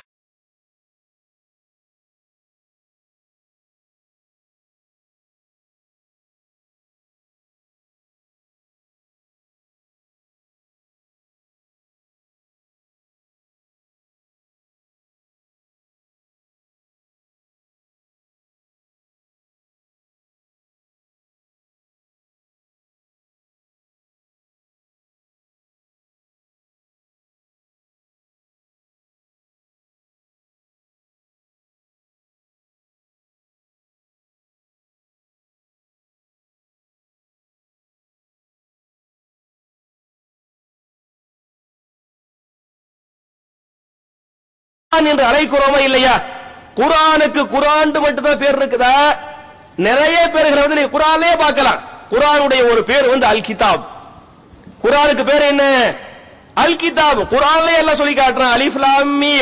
என்று அழைக்கிறோமா இல்லையா? குர்ஆனுக்கு குர்ஆன் மட்டும் தான் பேர் இருக்குதா? நிறைய பேர்கள் நீங்க குர்ஆனே பார்க்கலாம். குர்ஆனுடைய ஒரு பேர் அல் கிதாப். குர்ஆனுக்கு பேர் என்ன? அல் கிதாப். குர்ஆன்லயே எல்லாம் சொல்லி காட்டுறான். அலிஃப் லாம் மீம்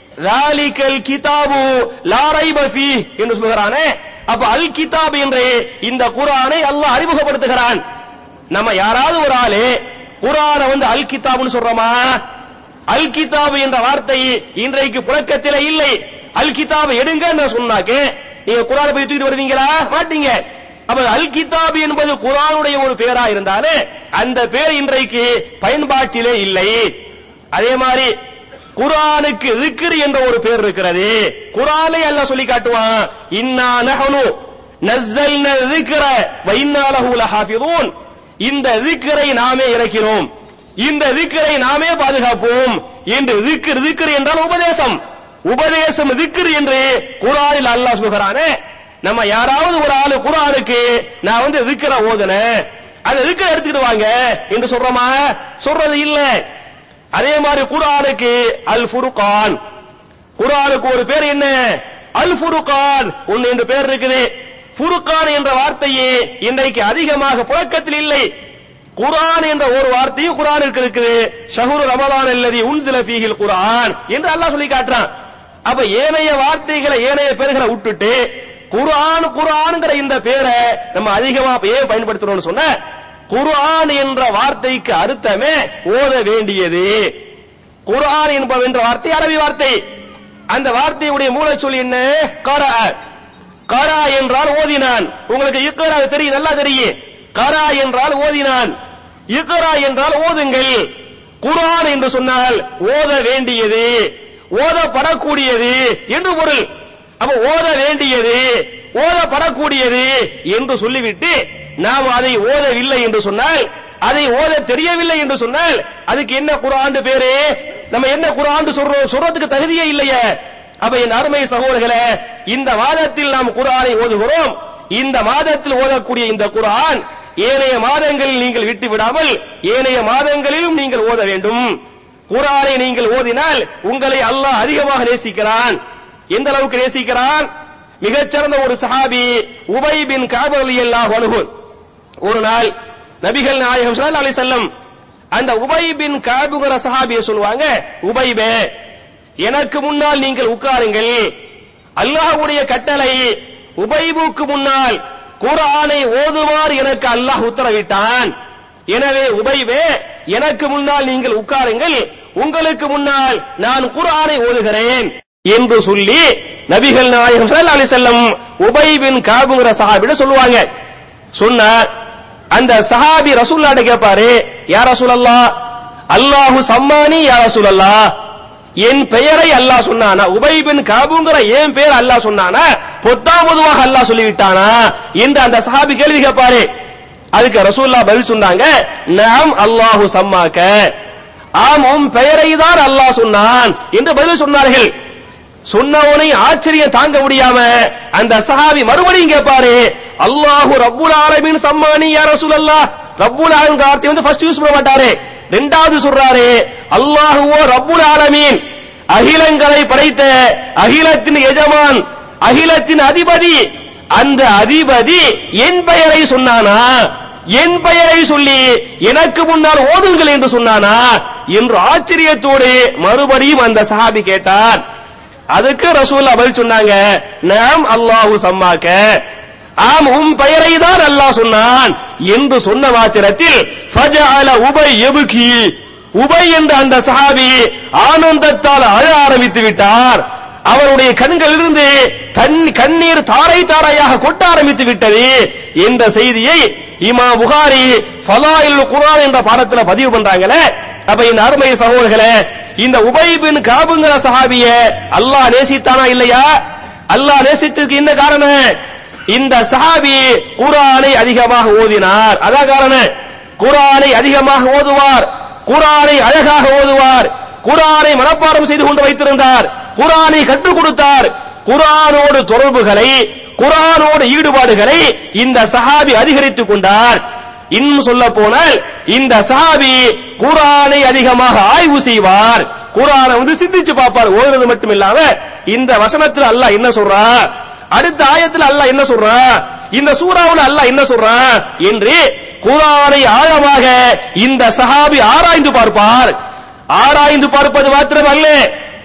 ذَلِكَ الْكِتَابُ لَا رَيْبَ فِيهِ என்று சொல்கிறானே, அப்ப அல் கிதாப் என்று இந்த குர்ஆனை அல்லாஹ் அறிமுகப்படுத்துகிறான். நம்ம யாராவது ஒரு ஆளு குர்ஆனை அல் கிதாப்னு சொல்றோமா? அல் கிதாப் என்ற வார்த்தை இன்றைக்கு புழக்கத்திலே இல்லை. அல் கிதாப் எடுங்கன்னு சொன்னாக்க நீங்க குர்ஆனை போய் தூக்கிட்டு வருவீங்களா? மாட்டீங்க. அப்ப அல் கிதாப் என்பது குர்ஆனுடைய ஒரு பேரா இருந்தாலே அந்த பேர் இன்றைக்கு பயன்பாட்டிலே இல்லை. அதே மாதிரி குர்ஆனுக்கு ذிக்ர் என்ற ஒரு பேர் இருக்கிறது. குர்ஆனை அல்லாஹ் சொல்லி காட்டுவான், இன்னா நஹனு நஸல்னா ذிக்ர வ இன்னா லஹு லஹாஃபிதூன். இந்த ذிக்ரை நாமே இறக்கினோம், இந்த ذிக்ரை நாமே பாதுகாப்போம் என்று. ذிக்ர் என்றால் உபதேசம். உபதேசம் ذிக்ர் என்று குர்ஆனில் அல்லாஹ் சொல்கிறானே, நம்ம யாராவது ஒரு ஆளு குர்ஆனுக்கு நான் ذிக்ர ஓதுனேன், அந்த ذிக்ரை எடுத்துக்கிட்டு வாங்க என்று சொல்றோமா? சொல்றது இல்ல. அதே மாதிரி குர்ஆனுக்கு அல் ஃபுர்கான், குர்ஆனுக்கு ஒரு பேர் என்ன? அல் ஃபுர்கான் ஒன்னு என்ற பேர் இருக்குது. ஃபுர்கான் என்ற வார்த்தையே இன்றைக்கு அதிகமாக புழக்கத்தில் இல்லை. குர்ஆன் என்ற ஒரு வார்த்தையும் குர்ஆனுக்கு இருக்குது. ஷஹ்ரு ரமலான் அல்லதி உன்ஸில ஃபீஹில் குர்ஆன் என்று அல்லாஹ் சொல்லி காட்டுறான். அப்ப ஏனைய வார்த்தைகளை ஏனைய பேர்களை விட்டுட்டு குர்ஆன்ங்கிற இந்த பேரை நம்ம அதிகமா ஏன் பயன்படுத்துறோம்னு சொன்ன, குர்ஆன் என்ற வார்த்தைக்கு அர்த்தமே ஓத வேண்டியது. குர்ஆன் என்ற வார்த்தை அரபி வார்த்தை. அந்த வார்த்தையுடைய மூலச்சொல் என்ன? கரா. கரா என்றால் ஓதினான். உங்களுக்கு இக்ரா தெரியும், நல்லா தெரியும். கரா என்றால் ஓதினான், இக்ரா என்றால் ஓதுங்கள். குர்ஆன் என்று சொன்னால் ஓத வேண்டியது, ஓதப்படக்கூடியது என்று பொருள். அப்ப ஓத வேண்டியது, ஓதப்படக்கூடியது என்று சொல்லிவிட்டு நாம் அதை ஓதவில்லை என்று சொன்னால், அதை ஓத தெரியவில்லை என்று சொன்னால் அதுக்கு என்ன குர்ஆன் பேரு? நம்ம என்ன குர்ஆன் சொல்றதுக்கு தகுதியே இல்லையே. அப்ப என் அருமை சகோதரர்களே, இந்த மாதத்தில் நாம் குர்ஆனை ஓதுகிறோம். இந்த மாதத்தில் ஓதக்கூடிய இந்த குர்ஆன் ஏனைய மாதங்களில் நீங்கள் விட்டு விடாமல் ஏனைய மாதங்களிலும் நீங்கள் ஓத வேண்டும். குர்ஆனை நீங்கள் ஓதினால் உங்களை அல்லாஹ் அதிகமாக நேசிக்கிறான். எந்த அளவுக்கு நேசிக்கிறான்? மிகச்சிறந்த ஒரு சஹாபி உபை பின் கஅப் ரலியல்லாஹு அன்ஹு ஒரு நாள் நபிகள் நாயகம் ஸல்லல்லாஹு அலைஹி வஸல்லம் அந்த உபை பின் கஅப்ங்கற சஹாபியை சொல்வாங்க, உபைபே எனக்கு முன்னால் நீங்கள் உட்காருங்கள். அல்லாஹ்வுடைய கட்டளை உபைபுக்கு முன்னால் குர்ஆனை ஓதுமாறு எனக்கு அல்லாஹ் உத்தரவிட்டான். எனவே உபைபே எனக்கு முன்னால் நீங்கள் உட்காருங்கள், உங்களுக்கு முன்னால் நான் குர்ஆனை ஓதுகிறேன் என்று சொல்லி நபிகள் நாயகம் ஸல்லல்லாஹு அலைஹி வஸல்லம் உபை பின் கஅப்ங்கற சஹாபியிடம் சொல்லுவாங்க. சொன்னார், அந்த சஹாபி ரசூலுல்லாஹ்ட்ட கேட்பாரு, யா ரசூலல்லாஹ் அல்லாஹு சம்மானி யா ரசூலல்லாஹ், என் பெயரை அல்லாஹ் சொன்னானா? உபை பின் கஅப்ங்கற என் பெயர் அல்லாஹ் சொன்னானா? பொத்தாமதுவாக அல்லாஹ் சொல்லிவிட்டானா என்று அந்த சஹாபி கேள்வி கேட்பாரு. அதுக்கு ரசூலுல்லாஹ் பதில் சொன்னாங்க, நஅம் அல்லாஹு சம்மாக்க, ஆம் உன் பெயரை தான் அல்லாஹ் சொன்னான் என்று பதில் சொன்னார்கள். சொன்னவனை ஆச்சரியம் தாங்க முடியாம அந்த சஹாபி மறுபடியும் கேட்பாரு, அல்லாஹு ரப்புல் ஆலமீன் சம்மானி யா ரசூலல்லாஹ். ரப்புல் ஆலமீன் வார்த்தை ஃபர்ஸ்ட் யூஸ் பண்ண மாட்டாரு, இரண்டாவது சொல்றாரு, அல்லாஹுவோ ரப்புல் ஆலமீன், அகிலங்களை படைத்த அகிலத்தின் எஜமான், அகிலத்தின் அதிபதி. அந்த அதிபதி என் பெயரை சொன்னானா? என் பெயரை சொல்லி எனக்கு முன்னால் ஓதுங்கள் என்று சொன்னானா என்று ஆச்சரியத்தோடு மறுபடியும் அந்த சஹாபி கேட்டார். அதுக்கு ரசூலுல்லாஹ் பதில் சொன்னாங்க, நாம் அல்லாஹு சம்மாக்க, ஆம் உன் பெயரை தான் அல்லாஹ் சொன்னான் என்று சொன்ன மாத்திரத்தில் ஃபஜஅல உபை யப்கி, உபை என்ற அந்த சஹாபி ஆனந்தத்தால் அழ ஆரம்பித்து விட்டார். அவருடைய கண்களிலிருந்து கண்ணீர் தாரை தாரையாக கொட்ட ஆரம்பித்து விட்டது என்ற செய்தியை இமாம் புகாரி ஃபலாயில் குர்ஆன் என்ற பாடத்தில் பதிவு பண்றாங்களே. அப்ப இந்த அருமை சகோதரர்களே, இந்த உபை பின் கஅப்ங்கற சஹாபியை அல்லாஹ் நேசித்தானா இல்லையா? அல்லாஹ் நேசித்ததுக்கு என்ன காரணம்? இந்த சஹாபி குர்ஆனை அதிகமாக ஓதினார், அதான் காரணம். குர்ஆனை அதிகமாக ஓதுவார், குர்ஆனை அழகாக ஓதுவார், குர்ஆனை மனப்பாடம் செய்து கொண்டு வைத்திருந்தார், குர்ஆனை கற்றுக் கொடுத்தார். குர்ஆனோடு தொடர்புகளை, குர்ஆனோடு ஈடுபாடுகளை இந்த சஹாபி அதிகரித்துக் கொண்டார். இன்னும் சொல்ல போனால் இந்த சஹாபி குர்ஆனை அதிகமாக ஆய்வு செய்வார், குர்ஆனை சிந்திச்சு பார்ப்பார். ஓதுறது மட்டும் இல்லாம இந்த வசனத்தில் அல்லாஹ் என்ன சொல்றான், அடுத்த ஆயத்தில் அல்லாஹ் என்ன சொல்றான், இந்த சூறாவுல அல்லாஹ் என்ன சொல்றான் என்று குர்ஆனை ஆழமாக இந்த சஹாபி ஆராய்ந்து பார்ப்பார். ஆராய்ந்து பார்ப்பது மாத்திரமல்ல,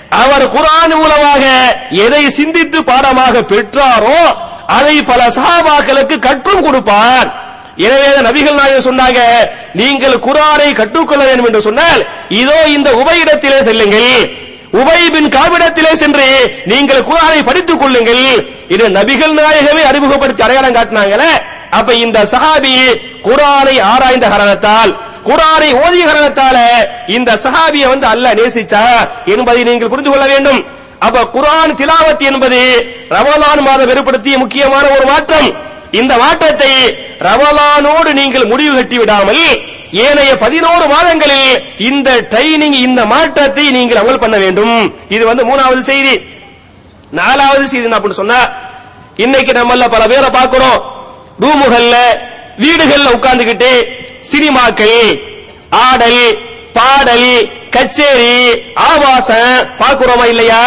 அவர் குர்ஆன் மூலமாக எதை சிந்தித்து பாடமாக பெற்றாரோ அதை பல சஹாபாக்களுக்கு கற்றும் கொடுப்பார். எனவே நபிகள் நாயகம் சொன்னாங்க, நீங்கள் குர்ஆனை கற்றுக்கொள்ள வேண்டும் என்று சொன்னால் இதோ இந்த உபையிடத்திலே செல்லுங்கள், உபை பின் காபிடத்திலே சென்று நீங்கள் குர்ஆனை படித்துக் கொள்ளுங்கள். இது நபிகள் நாயகமே அறிமுகப்படுத்தி அடையாளம் காட்டினாங்களே. அப்ப இந்த சஹாபி குர்ஆனை ஆராய்ந்த காரணத்தால், குர்ஆனை ஓதிய காரணத்தால இந்த சஹாபியை அல்லாஹ் நேசிச்சா என்பதை நீங்கள் புரிந்து கொள்ள வேண்டும். அப்ப குர்ஆன் திலாவத் என்பது ரமலான் மாதம் ஏற்படுத்திய முக்கியமான ஒரு மாற்றம். இந்த மாற்றத்தை ரமலானோடு நீங்கள் முடிவு கட்டி விடாமல் ஏனைய 11 மாதங்களில் இந்த ட்ரைனிங், இந்த மாற்றத்தை நீங்கள் அமல் பண்ண வேண்டும். இது மூணாவது செய்தி. நாலாவது செய்தி என்ன அப்படின்னு சொன்னா, இன்னைக்கு நம்மள பல பேரை பார்க்கிறோம், ரூமுகள்ல வீடுகள்ல உட்கார்ந்துகிட்டு சினிமாக்கள், ஆடல், பாடல், கச்சேரி, ஆபாசம் பார்க்கிறோமா இல்லையா?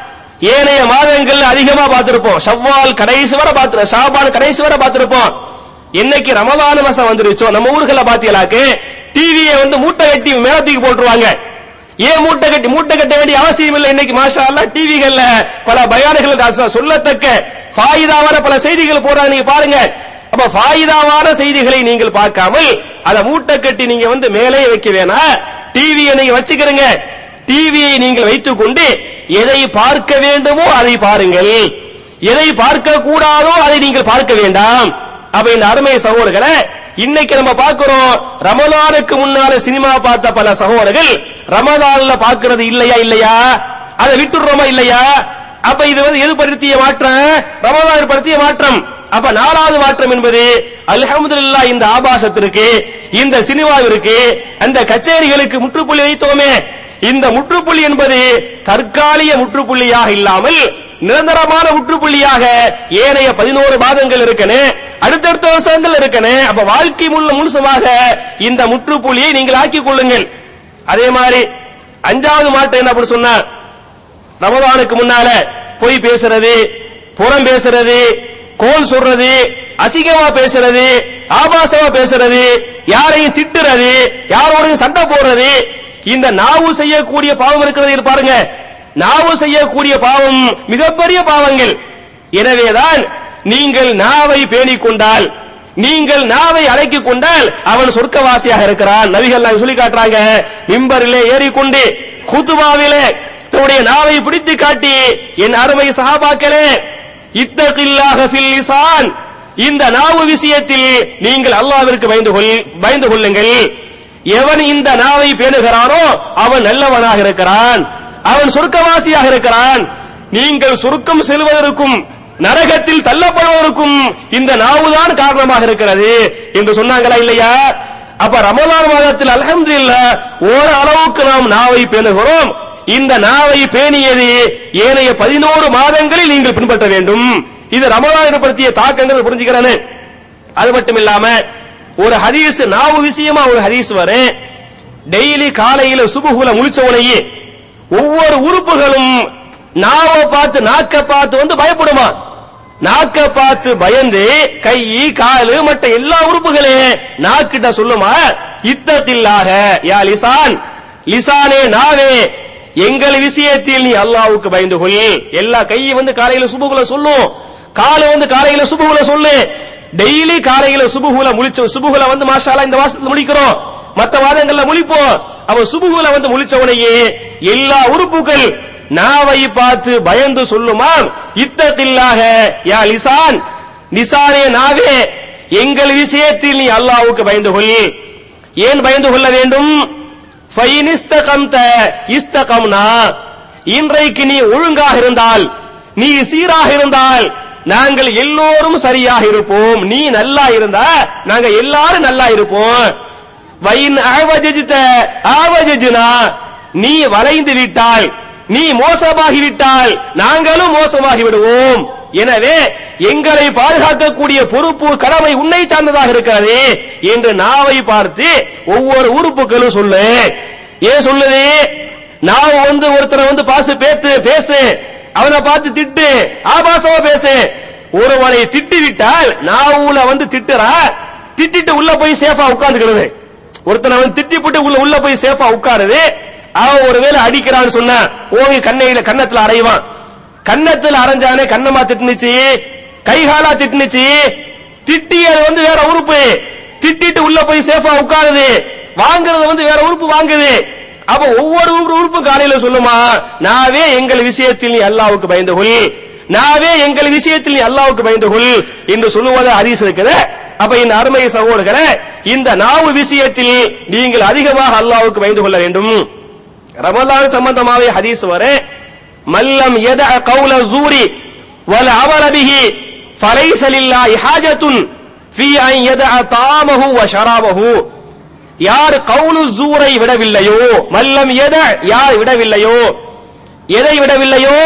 ஏனைய மாதங்கள் அதிகமா பார்த்திருப்போம். ஷவ்வால் கடைசி வரை பார்த்திருப்போம், ஷாபான் கடைசி வரை பார்த்திருப்போம். என்னைக்கு ரமலான் மாசம் வந்துருச்சோ நம்ம ஊர்கள பாத்தியலாக்கு டிவியை மூட்டை கட்டி மேலத்துக்கு போட்டுருவாங்க. ஏன் மூட்டை கட்ட வேண்டிய அவசியம் இல்லை. இன்னைக்கு மாஷா அல்லாஹ் டிவிகள்ல பல பயான்கள் சொல்லத்தக்க ஃபாயிதாவான பல செய்திகள் போறாங்க, நீங்க பாருங்க. அப்ப ஃபாயிதாவான செய்திகளை நீங்கள் பார்க்காமல் அதை மூட்டை கட்டி நீங்க மேலே வைக்க வேணாம். டிவியை நீங்க வச்சுக்கிறீங்க. டிவியை நீங்கள் வைத்துக் கொண்டு எதை பார்க்க வேண்டுமோ அதை பாருங்கள், எதை பார்க்க கூடாதோ அதை நீங்கள் பார்க்க வேண்டாம். அப்ப இந்த அருமை சகோதரர்களே, இன்னைக்கு நம்ம பார்க்கிறோம், ரமலானுக்கு முன்னால சினிமா பார்த்த பல சகோதரர்கள் ரமலான்ல பார்க்கிறது இல்லையா? அதை விட்டுடுறோமா இல்லையா? அப்ப இது எது படுத்திய மாற்றம்? ரமலான் படுத்திய மாற்றம். அப்ப நாலாவது மாற்றம் என்பது அல்ஹம்துலில்லாஹ், இந்த ஆபாசத்திற்கு, இந்த சினிமாவிற்கு, அந்த கச்சேரிகளுக்கு முற்றுப்புள்ளி வைத்தோமே. இந்த முற்றுப்புள்ளி என்பது தற்காலிக முற்றுப்புள்ளியாக இல்லாமல் நிரந்தரமான முற்றுப்புள்ளியாக ஏனைய 11 மாதங்கள் இருக்கணும், அடுத்தடுத்த வருஷங்கள் இருக்கணும். அப்ப வாழ்க்கை முழுசுமாக இந்த முற்றுப்புள்ளியை நீங்கள் ஆக்கிக் கொள்ளுங்கள். அதே மாதிரி அஞ்சாவது மாற்றம் என்ன அப்படி சொன்னா, ரமலானுக்கு முன்னால பொய் பேசுறது, புறம் பேசுறது, கோல் சொல்றது, அசிங்கமா பேசுறது, ஆபாசமா பேசுறது, யாரையும் திட்டுறது, யாரோடையும் சண்டை போடுறது, இந்த நாவு செய்யக்கூடிய பாவம் இருக்கிறது பாருங்க. நாவு செய்யக்கூடிய பாவம் மிகப்பெரிய பாவங்கள். எனவேதான் நீங்கள் நாவை பேணிக் கொண்டால், நீங்கள் நாவை அடக்கிக் கொண்டால் அவன் சொர்க்கவாசியாக இருக்கிறான். நபிகள் சொல்லி காட்டுறாங்க. மிம்பரிலே ஏறிக்கொண்டு குதுபாவிலே தன்னுடைய நாவை பிடித்து காட்டி, என் அருமை சஹாபாக்களே, இத்தகில்லாஹ ஃபில் லிசான், இந்த நாவு விஷயத்தில் நீங்கள் அல்லாஹ்விற்கு பயந்து கொள்ளுங்கள். எவன் இந்த நாவை பேணுகிறானோ அவன் நல்லவனாக இருக்கிறான், அவன் சொர்க்கவாசியாக இருக்கிறான். நீங்கள் சொர்க்கம் செல்வதற்கும் நரகத்தில் தள்ளப்படுவதற்கும் இந்த நாவுதான் காரணமாக இருக்கிறது என்று சொன்னாங்களா இல்லையா? அப்ப ரமலான் மாதத்தில் அல்ஹம்துலில்லாஹ் ஓரளவுக்கு நாம் நாவை பேணுகிறோம். இந்த நாவை பேணியது ஏனைய 11 மாதங்களில் நீங்கள் பின்பற்ற வேண்டும். இது ரமலான் ஏற்படுத்திய தாக்கங்கள் புரிஞ்சுக்கிறேன். அது மட்டும் இல்லாம ஒரு ஹதீஸ், நாவு விஷயமா ஒரு ஹதீஸ் வரும். டெய்லி காலையில சுபுகுல முழிச்சவனையே ஒவ்வொரு உறுப்புகளும் நாவை பார்த்து, நாக்க பார்த்து பயப்படுமா? நாக்க பார்த்து பயந்து கை, காலு, மற்ற எல்லா உறுப்புகளே நாக்கிட்ட சொல்லுமா, இத்தகில்லாஹ யா லிசான், லிசானே நாவே, எங்கள் விஷயத்தில் நீ அல்லாஹ்வுக்கு பயந்து கொள். எல்லா கையை காலையில சுபுகுல சொல்லும், காலு காலையில சுபுகுல சொல்லு. டெய்லி காலையில சுபுகுல முழிச்ச, சுபுகுல மாஷா அல்லாஹ் இந்த மாசத்துல முடிக்கிறோம், மற்ற மாதங்கள்ல முழிப்போம். அவ சுபுகுல முழிச்சவனையே எல்லா உறுப்புகள் நாவை பார்த்து பயந்து சொல்லுமாம், இத்தகில்லாஹ யா லிசான், லிசானே நாவே, எங்கள் விஷயத்தில் நீ அல்லாஹ்வுக்கு பயந்து கொள். ஏன் பயந்து கொள்ள வேண்டும்? ஃபைனிஸ்தகம்த இஸ்தகம்னா, இன்றைக்கு நீ ஒழுங்காக இருந்தால், நீ சீராக இருந்தால் நாங்கள் எல்லோரும் சரியாக இருப்போம். நீ நல்லா இருந்தா நாங்க எல்லாரும் நல்லா இருப்போம். வைன் அவஜஜ்த அவஜஜ்னா, நீ வளைந்து விட்டால், நீ மோசமாகி விட்டால் நாங்களும் மோசமாகி விடுவோம். எனவே எங்களை பாதுகாக்கக்கூடிய பொறுப்பு, கடமை உன்னை சார்ந்ததாக இருக்கிறது என்று நாவை பார்த்து ஒவ்வொரு உறுப்புகளும் சொல்லு. ஏன் சொல்லுது? நாவு ஒருத்தரை பேசு, அவனை பார்த்து திட்டு, ஆபாசமா பேசு. ஒருவனை திட்டி விட்டால் நாவுல திட்டுறா, திட்டிட்டு உள்ள போய் சேஃபா உட்கார்ந்துக்கிறது. ஒருத்தனை திட்டி போட்டு உள்ள போய் சேஃபா உட்காருது. அவன் ஒருவேளை அடிக்கிறான்னு சொன்னா ஓங்கி கன்னத்துல அறைவான். கன்னத்துல அரைஞ்சானே கண்ணமா திட்டுனுச்சு, கைகாலா திட்டுனுச்சு, திட்டியது வேற உறுப்பு, திட்டிட்டு உள்ள போய் சேஃபா உட்காருது, வாங்குறது வேற உறுப்பு வாங்குது. அப்ப ஒவ்வொரு உறுப்பும் காலையில சொல்லுமா, நாவே எங்கள் விஷயத்தில் நீ அல்லாஹ்வுக்கு பயந்து கொள், நாவே எங்கள் விஷயத்தில் நீ அல்லாஹ்வுக்கு பயந்து கொள் என்று சொல்லுவது ஹதீஸ் இருக்குது. அப்ப இந்த அருமை சகோதரர்களே, இந்த நாவு விஷயத்தில் நீங்கள் அதிகமாக அல்லாஹ்வுக்கு பயந்து கொள்ள வேண்டும். ரமலான் சம்பந்தமாவே ஹதீஸ் வர மல்லம் யதஅ கௌல ஸூரி வல் அமல பிஹி ஃபலைஸ லில்லாஹி ஹாஜத்துன் ஃபீ அன் யதஅ தஆமஹு வ ஷராபஹு. யார் கௌலு ஸூரை விடவில்லையோ, மல்லம் யத யார் விடவில்லையோ, எதை விடவில்லையோ,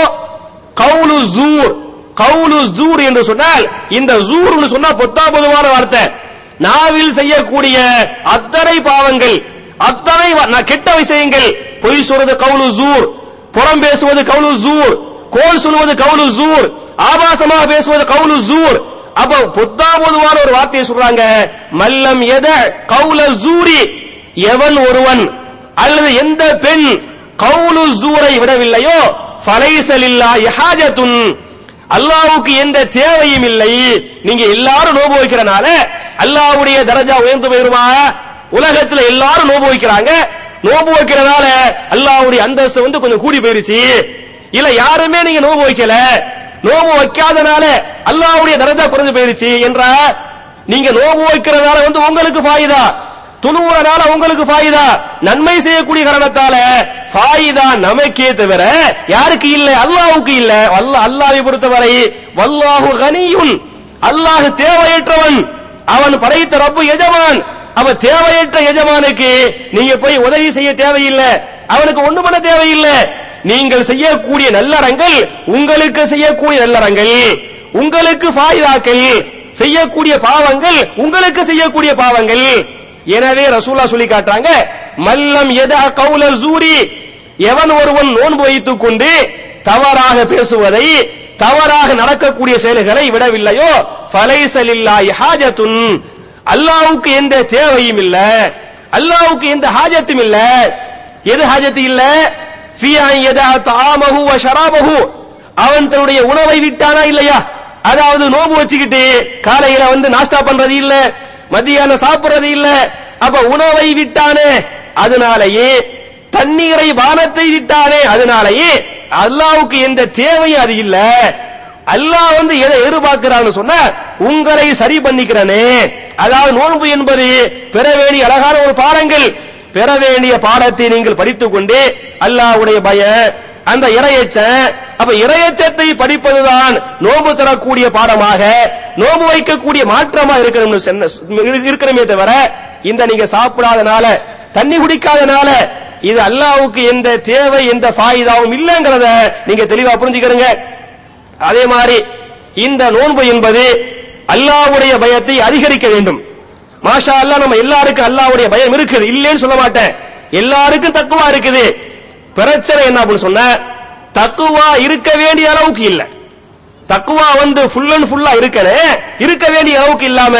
கௌலு ஸூர். கௌலு ஸூர் என்று சொன்னால், இந்த ஸூர்னு சொன்னா பொத்தா பொதுவான வார்த்தை, நாவில் செய்யக்கூடிய அத்தனை பாவங்கள், அத்தனை கெட்ட விஷயங்கள், பொய் சொல்வது கௌலு ஸூர், புறம் பேசுவது கௌலு ஸூர், கோல் சொல்வது கௌலு ஸூர், ஆபாசமாக பேசுவது கௌலு ஸூர். அப்ப பொத்தா பொதுவான ஒரு வார்த்தையை சொல்றாங்க, மல்லம் எத கௌல ஸூரி, எவன் ஒருவன் அல்லது எந்த பெண் கௌலு ஸூரை விடவில்லையோ, ஃபலைஸ லில்லாஹி ஹாஜத்துன், அல்லாஹ்வுக்கு எந்த தேவையும் இல்லை. நீங்க எல்லாரும் நோன்பு வைக்கிறனால அல்லாஹ்வுடைய தரஜா உயர்ந்து போயிருமா? உலகத்துல எல்லாரும் நோன்பு வைக்கிறாங்க, நோன்பு வைக்கிறனால அல்லாஹ்வுடைய அந்தஸ்து கொஞ்சம் கூடி போயிருச்சு. இல்ல யாருமே நீங்க நோன்பு வைக்கல, நோன்பு வைக்காதனால அல்லாஹ்வுடைய தரஜா குறைஞ்சு போயிருச்சு என்ற, நீங்க நோன்பு வைக்கிறனால உங்களுக்கு ஃபாயிதா, துணுவுறனால உங்களுக்கு ஃபாயிதா, நன்மை செய்யக்கூடிய காரணத்தால ஃபாயிதா நமக்கே தவிர யாருக்கு இல்ல? அல்லாஹ்வுக்கு இல்ல. அல்லாஹ்வை பொறுத்தவரை வல்லாஹு கனியுன், அல்லாஹ் தேவையற்றவன், அவன் படைத்த ரப்பு எஜமான். அவ தேவையற்ற எஜமானுக்கு நீங்க போய் உதவி செய்ய தேவையில்லை, அவனுக்கு ஒண்ணு பண்ண தேவையில்லை. நீங்கள் செய்யக்கூடிய நல்லறங்கள் உங்களுக்கு செய்யக்கூடிய நல்லறங்கள், உங்களுக்கு ஃபாயிதாக்கள், செய்யக்கூடிய பாவங்கள் உங்களுக்கு செய்யக்கூடிய பாவங்கள். எனவே ரசூலுல்லாஹ் சொல்லி காட்டுறாங்க, மல்லம் யதஅ கௌல ஸூரி, எவன் ஒருவன் நோன்பு வைத்துக் கொண்டு தவறாக பேசுவதை, தவறாக நடக்கக்கூடிய செயல்களை விடவில்லையோ, ஃபலைஸ லில்லாஹி ஹாஜத்துன், அல்லாஹ்வுக்கு எந்த தேவையும் இல்ல, அல்லாஹ்வுக்கு எந்த ஹாஜத்தும் இல்ல. எது ஹாஜத்து இல்ல? ஃபீ அன் யதஅ தஆமஹு வ ஷராபஹு, அவன் தன்னுடைய உணவை விட்டானா இல்லையா? அதாவது நோன்பு வச்சுக்கிட்டு காலையில நாஸ்டா பண்றது இல்ல, மத்தியானம் சாப்பிடுறது இல்ல, அப்ப உணவை விட்டானே அதனாலேயே, தண்ணீரை பானத்தை விட்டானே அதனாலேயே அல்லாஹ்வுக்கு எந்த தேவையும் அது இல்ல. அல்லாஹ் எதை எதிர்பார்க்கிறான்னு சொன்னா, உங்களை சரி பண்ணிக்கிறனே. அதாவது நோன்பு என்பது பெற வேண்டிய அழகான ஒரு பாடங்கள், பெற வேண்டிய பாடத்தை நீங்கள் படித்துக் கொண்டு அல்லாஹ்வுடைய பய, அந்த இறையச்சம், அப்ப இறையச்சத்தை படிப்பதுதான் நோன்பு தரக்கூடிய பாடமாக, நோன்பு வைக்கக்கூடிய மாற்றமா இருக்கணுமே தவிர, இந்த நீங்க சாப்பிடாதனால, தண்ணி குடிக்காதனால இது அல்லாஹ்வுக்கு எந்த தேவை, எந்த ஃபாயிதாவும் இல்லங்கிறத நீங்க தெளிவா புரிஞ்சுக்கிறீங்க. அதே மாதிரி இந்த நோன்பு என்பது அல்லாஹ்வுடைய பயத்தை அதிகரிக்க வேண்டும். மாஷா அல்லாஹ், நம்ம எல்லாருக்கும் அல்லாஹ்வுடைய பயம் இருக்குது, இல்லைன்னு சொல்ல மாட்டேன், எல்லாருக்கும் தக்குவா இருக்குது. பிரச்சனை என்ன அப்படின்னு சொன்ன, தக்குவா இருக்க வேண்டிய அளவுக்கு இல்ல. தக்குவா ஃபுல் அண்ட் ஃபுல்லா இருக்க வேண்டிய அளவுக்கு இல்லாம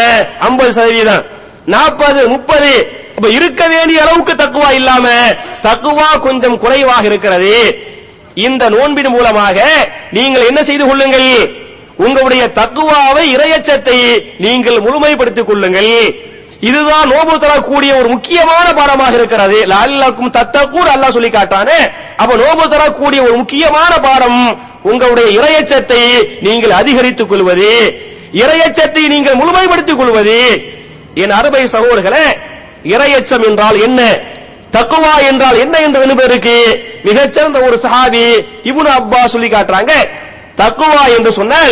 50%, 40, 30, அப்ப இருக்க வேண்டிய அளவுக்கு தக்குவா இல்லாம தக்குவா கொஞ்சம் குறைவாக இருக்கிறது. இந்த நோன்பின் மூலமாக நீங்கள் என்ன செய்து கொள்ளுங்கள்? உங்களுடைய தக்குவாவை, இறையச்சத்தை நீங்கள் முழுமைப்படுத்திக் கொள்ளுங்கள். இதுதான் நோன்பு தரக்கூடிய ஒரு முக்கியமான பாடமாக இருக்கிறது. லஅல்லக்கும் தத்தகூன் அல்லாஹ் சொல்லி காட்டானே. அப்ப நோன்பு தரக்கூடிய ஒரு முக்கியமான பாடம் உங்களுடைய இறையச்சத்தை நீங்கள் அதிகரித்துக் கொள்வது, இறையச்சத்தை நீங்கள் முழுமைப்படுத்திக் கொள்வது. என் அருமை சகோதரர்களே, இறையச்சம் என்றால் என்ன, தக்குவா என்றால் என்ன என்று என்பதற்கு மிகச்சிறந்த ஒரு சஹாபி இப்னு அப்பாஸ் சொல்லி காட்டுறாங்க. தக்குவா என்று சொன்னால்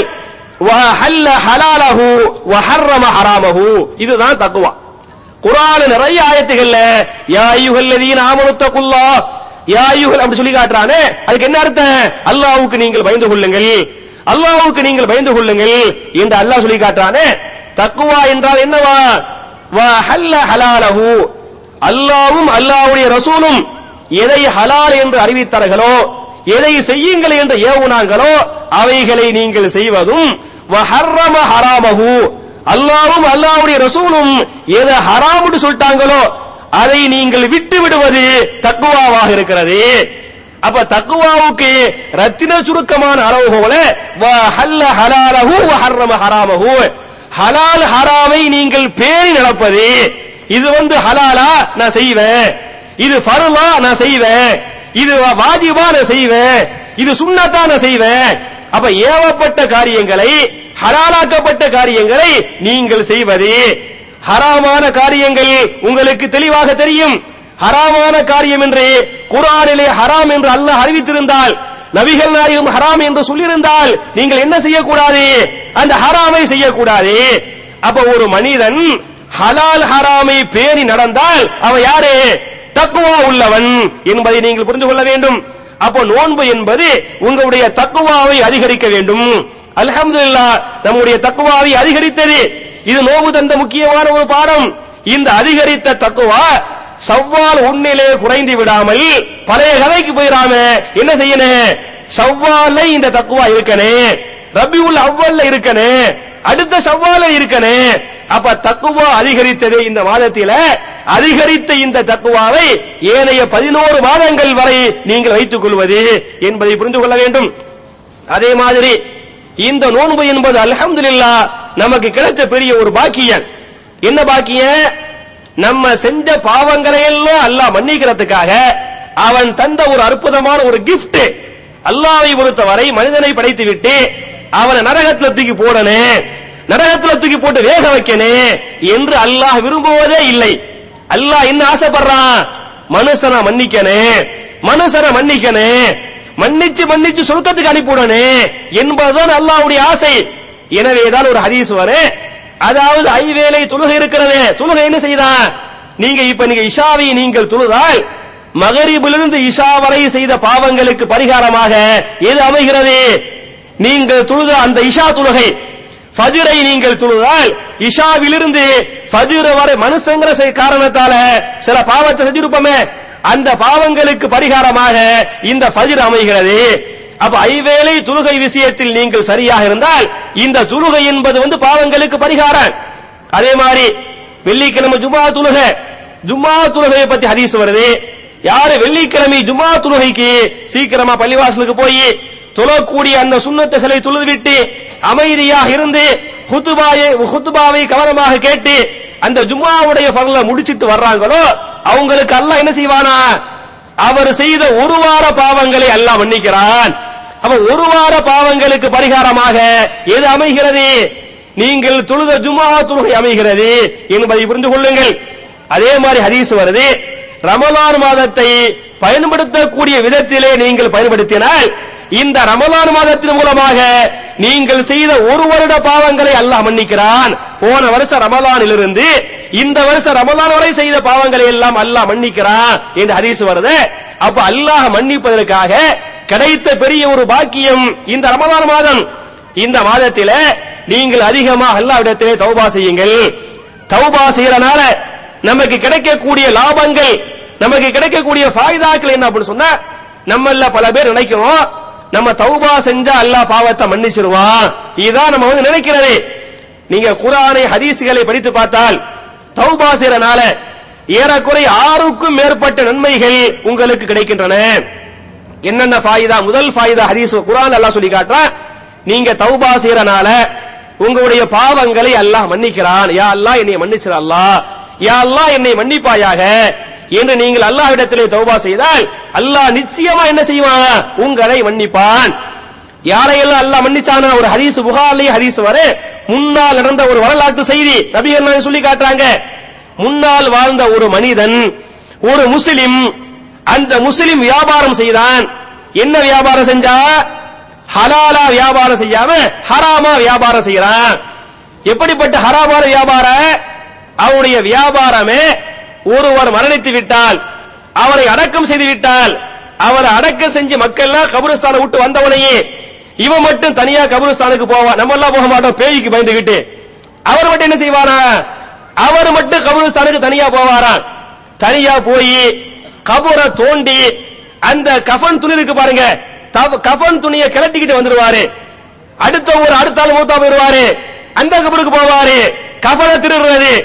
வஹல்ல ஹலாலஹு வஹர்ரம ஹராமஹு, இதுதான் தக்குவா. குர்ஆன்ல நிறைய ஆயத்துகள்ல யா அய்யுஹல்லதீன ஆமனு தக்குல்லாஹ், யா அய்யுஹல் அப்படி சொல்லி காட்டுறானே, அதுக்கு என்ன அர்த்தம்? அல்லாஹ்வுக்கு நீங்கள் பயந்து கொள்ளுங்கள், அல்லாஹ்வுக்கு நீங்கள் பயந்து கொள்ளுங்கள் என்று அல்லாஹ் சொல்லி காட்டுறானே. தக்குவா என்றால் என்னவா? வஹல்ல ஹலாலஹு, அல்லாஹ்வும் அல்லாஹ்வுடைய ரசூலும் எதை ஹலால் என்று அறிவித்தார்களோ, எதை செய்யுங்கள் என்று ஏவுனாங்களோ அவைகளை நீங்கள் செய்வதும், வஹர்ரம ஹராமஹு, அல்லாஹ்வும் அல்லாஹ்வுடைய ரசூலும் எதை ஹராம் என்று சொல்லிட்டாங்களோ அதை நீங்கள் விட்டு விடுவது தக்வாவாக இருக்கிறது. அப்ப தக்வாவுக்கு ரத்தின சுருக்கமான அளவுகோல வஹல்ல ஹலாலஹு வஹர்ரம ஹராமஹு, ஹலால் ஹராமை நீங்கள் பேணி நடப்பது. இது ஹலாலா நான் செய்வேன், இது ஃபர்லா நான் செய்வேன், இது வாஜிபா நான் செய்வேன், இது சுன்னத்தா நான் செய்வேன். அப்ப ஏவப்பட்ட காரியங்களை, ஹலாலாக்கப்பட்ட காரியங்களை நீங்கள் செய்வது. ஹராமான காரியங்கள் உங்களுக்கு தெளிவாக தெரியும். ஹராமான காரியம் என்று குர்ஆனிலே ஹராம் என்று அல்லாஹ் அறிவித்திருந்தால், நபிகள் நாயகம் ஹராம் என்று சொல்லியிருந்தால் நீங்கள் என்ன செய்யக்கூடாது? அந்த ஹராமை செய்யக்கூடாது. அப்ப ஒரு மனிதன் ஹலால் ஹராமை பேணி நடந்தால் அவன் யாரு? தக்வா உள்ளவன் என்பதை நீங்கள் புரிந்து கொள்ள வேண்டும். அப்போ நோன்பு என்பது உங்களுடைய தக்வாவை அதிகரிக்க வேண்டும். அல்ஹம்துலில்லாஹ், நம்முடைய தக்வாவை அதிகரித்தது. இது நோன்பு தந்த முக்கியமான ஒரு பாடம். இந்த அதிகரித்த தக்வா ஷவ்வால் உன்னிலே குறைந்து விடாமல் பழைய கதைக்கு போயிடாம என்ன செய்யணும்? ஷவ்வால்ல இந்த தக்வா இருக்கனே, ரபியுல் அவ்வல்ல இருக்கனே, அடுத்த ஷவ்வால்ல இருக்கனே. அப்ப தக்வா அதிகரித்தது இந்த மாதத்தில. அதிகரித்த இந்த தக்வாவை ஏனைய 11 மாதங்கள் வரை நீங்கள் வைத்துக் கொள்வது என்பதை புரிந்து கொள்ள வேண்டும். அதே மாதிரி இந்த நோன்பு என்பது அல்ஹம்துலில்லாஹ் நமக்கு கிடைச்ச பெரிய ஒரு பாக்கியம். என்ன பாக்கியம்? நம்ம செஞ்ச பாவங்களை எல்லாம் அல்லாஹ் மன்னிக்கிறதுக்காக அவன் தந்த ஒரு அற்புதமான ஒரு கிஃப்ட். அல்லாஹ்வை பொறுத்தவரை மனிதனை படைத்து விட்டு அவனை நரகத்துல தூக்கி போடணும், நரகத்துல தூக்கி போட்டு வேக வைக்கணும் என்று அல்லாஹ் விரும்புவதே இல்லை. அல்லாஹ் என்ன ஆசைப்படுறான்? மனுஷனை மன்னிக்கணும், மனுஷனை மன்னிக்கணும், மன்னிச்சு சொர்க்கத்துக்கு அனுப்பிவிடணும் என்பதுதான் அல்லாஹ்வுடைய ஆசை. எனவேதான் ஒரு ஹதீஸ் வரும், அதாவது ஐவேளை தொழுகை இருக்கிறது. தொழுகை என்ன செய்தான்? நீங்க இஷாவை நீங்கள் தொழுதால் மகரிபிலிருந்து இஷா வரை செய்த பாவங்களுக்கு பரிகாரமாக எது அமைகிறது? நீங்கள் தொழுத அந்த இஷா தொழுகை. ஃபஜ்ரை நீங்கள் தொழுதால் இஷாவிலிருந்து ஃபஜ்ர் வரை மனுஷங்கிற காரணத்தால சில பாவத்தை செஞ்சிருப்போமே, அந்த பாவங்களுக்கு பரிகாரமாக இந்த ஃபஜ்ர் அமைகிறது. அப்ப ஐவேளை தொழுகை விஷயத்தில் நீங்கள் சரியாக இருந்தால் இந்த தொழுகை என்பது பாவங்களுக்கு பரிகாரம். அதே மாதிரி வெள்ளிக்கிழமை ஜும்ஆ தொழுகை, ஜும்ஆ தொழுகையை பத்தி ஹதீஸ் வருது. யாரு வெள்ளிக்கிழமை ஜும்ஆ தொழுகைக்கு சீக்கிரமா பள்ளிவாசலுக்கு போய் தொழக்கூடிய அந்த சுன்னத்துகளை தொழுதுவிட்டு அமைதியாக இருந்து ஹுத்பாவை கவனமாக கேட்டு அந்த ஜும்ஆவுடைய ஃபர்ல முடிச்சிட்டு வர்றாங்களோ அவங்களுக்கு அல்லாஹ் என்ன செய்வானா? அவர் செய்த ஒரு வார பாவங்களை அல்லாஹ் மன்னிக்கிறான். அப்ப ஒரு வார பாவங்களுக்கு பரிகாரமாக எது அமைகிறது? நீங்கள் தொழுத ஜும்ஆ தொழுகை அமைகிறது என்பதை புரிந்து கொள்ளுங்கள். அதே மாதிரி ஹதீஸ் வருது, ரமலான் மாதத்தை பயன்படுத்தக்கூடிய விதத்திலே நீங்கள் பயன்படுத்தினால் இந்த ரமலான் மாதத்தின் மூலமாக நீங்கள் செய்த ஒரு வருட பாவங்களை அல்லாஹ் மன்னிக்கிறான். போன வருஷ ரமலானிலிருந்து இந்த வருஷ ரமலான் வரை செய்த பாவங்களை எல்லாம் அல்லாஹ் மன்னிக்கிறான் என்று ஹதீஸ் வருது. அப்ப அல்லாஹ் மன்னிப்பதற்காக கிடைத்த பெரிய ஒரு பாக்கியம் இந்த ரமலான் மாதம். இந்த மாதத்தில நீங்கள் அதிகமாக அல்லாஹ்விடத்திலே தௌபா செய்யுங்கள். தௌபா செய்யறனால நமக்கு கிடைக்கக்கூடிய லாபங்கள், நமக்கு கிடைக்கக்கூடிய ஃபாயிதாக்கள் என்ன அப்படின்னு சொன்னா, நம்மள பல பேர் நினைக்கிறோம் நம்ம தௌபா செஞ்சா அல்லாஹ் பாவத்தை மன்னிச்சிருவான். இதுதான் நம்ம நினைக்கிறது. நீங்க குர்ஆனை ஹதீஸ்களை படித்து பார்த்தால் தௌபா செய்யறனால ஏறக்குறை 6க்கும் மேற்பட்ட நன்மைகள் உங்களுக்கு கிடைக்கின்றன. என்னென்ன ஃபாயிதா? முதல் ஃபாயிதா ஹதீஸ் குர்ஆன் அல்லாஹ் சொல்லி காட்டுறான், நீங்க தௌபா செய்யறனால உங்களுடைய பாவங்களை அல்லாஹ் மன்னிக்கிறான். யா அல்லாஹ் என்னை மன்னிச்சிரு அல்லாஹ், யா அல்லாஹ் என்னை மன்னிப்பாயாக என்று நீங்கள் அல்லாஹ்விடத்திலே தௌபா செய்தால் அல்லாஹ் நிச்சயமா என்ன செய்வான்? உங்களை மன்னிப்பான். யாரையெல்லாம் அல்லாஹ் மன்னிச்சானா? ஒரு ஹதீஸ் புகாரிலே ஹதீஸ் வர முன்னால் நடந்த ஒரு வரலாற்று செய்தி நபிகள் நாயகம் சொல்லி காட்டுறாங்க. முன்னால் வாழ்ந்த ஒரு மனிதன், ஒரு முஸ்லிம், அந்த முஸ்லிம் வியாபாரம் செய்தான். என்ன வியாபாரம் செஞ்சா? ஹலாலா வியாபாரம் செய்யாம ஹராமா வியாபாரம் செய்யறான். எப்படிப்பட்ட ஹராமான வியாபாரம்? அவருடைய வியாபாரமே ஒருவர் மரணித்து விட்டால், அவரை அடக்கம் செய்து விட்டால், அவரை அடக்கம் செஞ்சு மக்கள் எல்லாம் கபருஸ்தானை விட்டு வந்தவனையே இவன் மட்டும் தனியா கபருஸ்தானுக்கு போவான். நம்ம எல்லாம் போக மாட்டோம் பேய்க்கு பயந்துகிட்டு. அவர் மட்டும் என்ன செய்வாரா? அவர் மட்டும் கபருஸ்தானுக்கு தனியா போவாராம். தனியா போய் கபரை தோண்டி அந்த கஃபன் துணி இருக்கு பாருங்க, கஃபன் துணியை கிளட்டிக்கிட்டு வந்துருவாரு. அடுத்த ஆள் மூத்தா போயிருவாரு, அந்த கபருக்கு போவாரு, கஃபனை திருடுறது.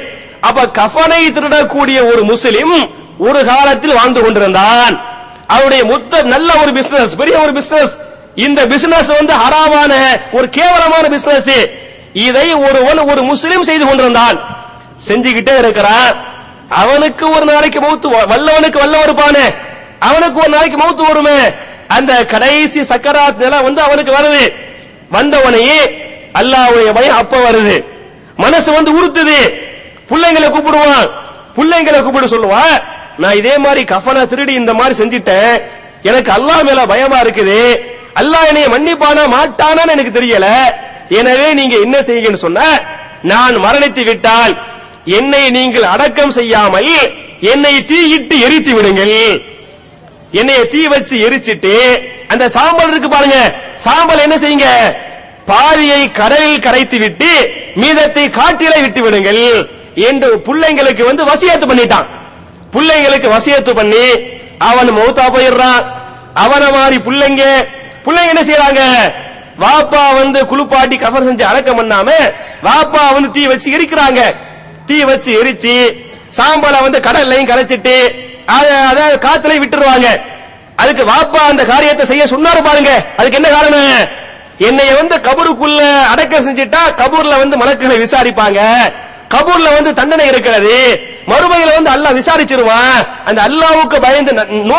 அப்ப கஃனை திருடக்கூடிய ஒரு முஸ்லிம் ஒரு காலத்தில் வாழ்ந்து கொண்டிருந்தான். அவருடைய மொத்த நல்ல ஒரு பிசினஸ், பெரிய ஒரு பிசினஸ். இந்த பிசினஸ் ஹராமான ஒரு கேவலமான பிசினஸ். இதை ஒருவன் ஒரு முஸ்லிம் செய்து கொண்டிருந்தான், செஞ்சுக்கிட்டே இருக்கிறான். அவனுக்கு ஒரு நாளைக்கு மௌத்து, வல்லவனுக்கு வல்லவன் இருப்பானே, அவனுக்கு ஒரு நாளைக்கு மௌத்து வருமே. அந்த கடைசி சக்கராத் நிலை அவனுக்கு வருது. வந்தவனையே அல்லாஹ்வுடைய பயம் அப்ப வருது. மனசு உறுத்துது. பிள்ளைங்களை கூப்பிடுவான், பிள்ளைங்களை கூப்பிட்டு சொல்லுவான், நான் இதே மாதிரி கஃனை திருடி இந்த மாதிரி செஞ்சிட்டேன், எனக்கு அல்லாஹ் மேல பயமா இருக்குது, அல்லாஹ் என்னைய மன்னிப்பானா மாட்டானான்னு எனக்கு தெரியல, எனவே நீங்க என்ன செய்யுங்கன்னு சொன்ன, நான் மரணித்து விட்டால் என்னை நீங்கள் அடக்கம் செய்யாமல் என்னை தீயிட்டு எரித்து விடுங்கள். என்னைய தீ வச்சு எரிச்சிட்டு அந்த சாம்பல் இருக்கு பாருங்க, சாம்பல் என்ன செய்யுங்க, பாதியை கடலில் கரைத்து விட்டு மீதத்தை காட்டிலே விட்டு விடுங்கள் என்று பிள்ளைங்களுக்கு வசியத்து பண்ணிட்டான். பிள்ளைங்களுக்கு வசியத்து பண்ணி அவன் மௌத்தா போயிடுறான். அவன மாதிரி பிள்ளைங்க என்ன செய்யறாங்க, வாப்பா குளிப்பாட்டி கஃன் செஞ்சு அடக்கம் பண்ணாம வாப்பா தீ வச்சு எரிக்கிறாங்க. தீ வச்சு எரிச்சு சாம்பலை கடல்லையும் கரைச்சிட்டு அத காத்துல விட்டுருவாங்க. அதுக்கு வாப்பா அந்த காரியத்தை செய்ய சொன்னாரு பாருங்க. அதுக்கு என்ன காரணம், என்னைய கபருக்குள்ள அடக்கம் செஞ்சிட்டா கபூர்ல மலக்குகளை விசாரிப்பாங்க, கபூர்ல தண்டனை இருக்கிறது, மறுமையில அல்லாஹ் விசாரிச்சிருவான். அந்த அல்லாஹ்வுக்கு பயந்து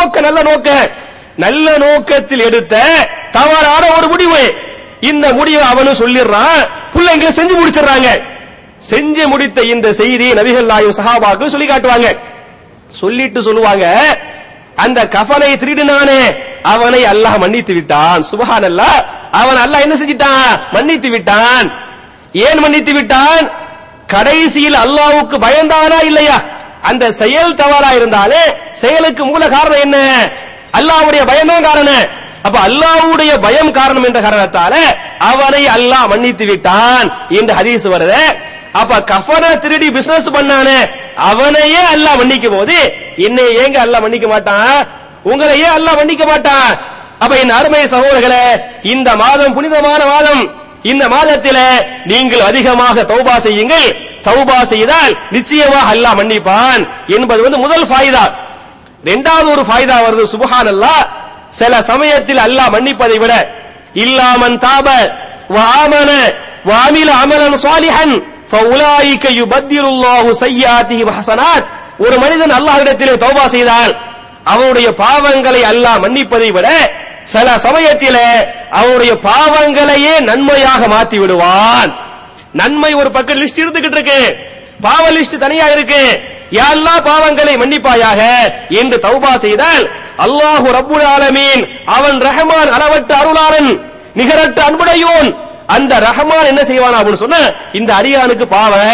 நல்ல நோக்கத்தில் எடுத்த தவறான ஒரு முடிவு, இந்த முடிவை அவனும் சொல்லிடுறான், பிள்ளைங்க செஞ்சு முடிச்சிடறாங்க. செஞ்சு முடித்த இந்த செய்தி நபிகள் நாயகம் சஹாபாக்கு சொல்லி காட்டுவாங்க. சொல்லிட்டு சொல்லுவாங்க, அந்த கஃனை திருடினானே அவனை அல்லாஹ் மன்னித்து விட்டான். சுப்ஹானல்லாஹ், அவன் அல்லாஹ் என்ன செஞ்சிட்டான், மன்னித்து விட்டான். ஏன் மன்னித்து விட்டான், கடைசியில் அல்லாஹ்வுக்கு பயந்தானா இல்லையா, அந்த செயல் தவறா இருந்தாலே செயலுக்கு மூல காரணம் என்ன, அல்லாஹ்வுடைய பயம் தான் காரணம். அப்ப அல்லாஹ்வுடைய பயம் காரணம் என்ற காரணத்தால அவனை அல்லாஹ் மன்னித்து விட்டான் என்று ஹதீஸ் வருது. அப்ப கஃனை திருடி பிசினஸ் பண்ணானே அவனையே அல்லாஹ் மன்னிக்கும் போது என்னை ஏங்க அல்லாஹ் மன்னிக்க மாட்டான், உங்களை ஏன் அல்லாஹ் மன்னிக்க மாட்டான்? அப்ப என் அருமை சகோதரர்களே, இந்த மாதம் புனிதமான மாதம், இந்த மாதத்திலே நீங்கள் அதிகமாக தௌபா செய்யுங்கள். தௌபா செய்தால் நிச்சயமாக அல்லாஹ் மன்னிப்பான் என்பது முதல் ஃபாயிதா. இரண்டாவது ஒரு ஃபாயிதா வருது, சுப்ஹானல்லாஹ், சில சமயத்தில் அல்லாஹ் மன்னிப்பதை விட இல்லாமன் தாப வ ஆமன வ அமில அமலன் சாலிஹன் ஃபஉலாயிக யுபத்திலுல்லாஹு ஸய்யிஆத்திஹி ஹஸனாத். ஒரு மனிதன் அல்லாஹ்விடத்திலே தௌபா செய்தால் அவனுடைய பாவங்களை அல்லாஹ் மன்னிப்பதை விட சில சமயத்திலே அவனுடைய பாவங்களையே நன்மையாக மாற்றி விடுவான். நன்மை ஒரு பக்கம் லிஸ்ட் இருந்துகிட்டு இருக்கு, பாவ லிஸ்ட் தனியா இருக்கு. யா அல்லாஹ் பாவங்களை மன்னிப்பாயாக என்று தௌபா செய்தால் அல்லாஹு ரப்புல் ஆலமீன் அவன் ரஹ்மான், அளவற்ற அருளாளன், நிகரற்ற அன்புடையோன். அந்த ரஹ்மான் என்ன செய்வான் அப்படின்னு சொன்ன, இந்த அடியானுக்கு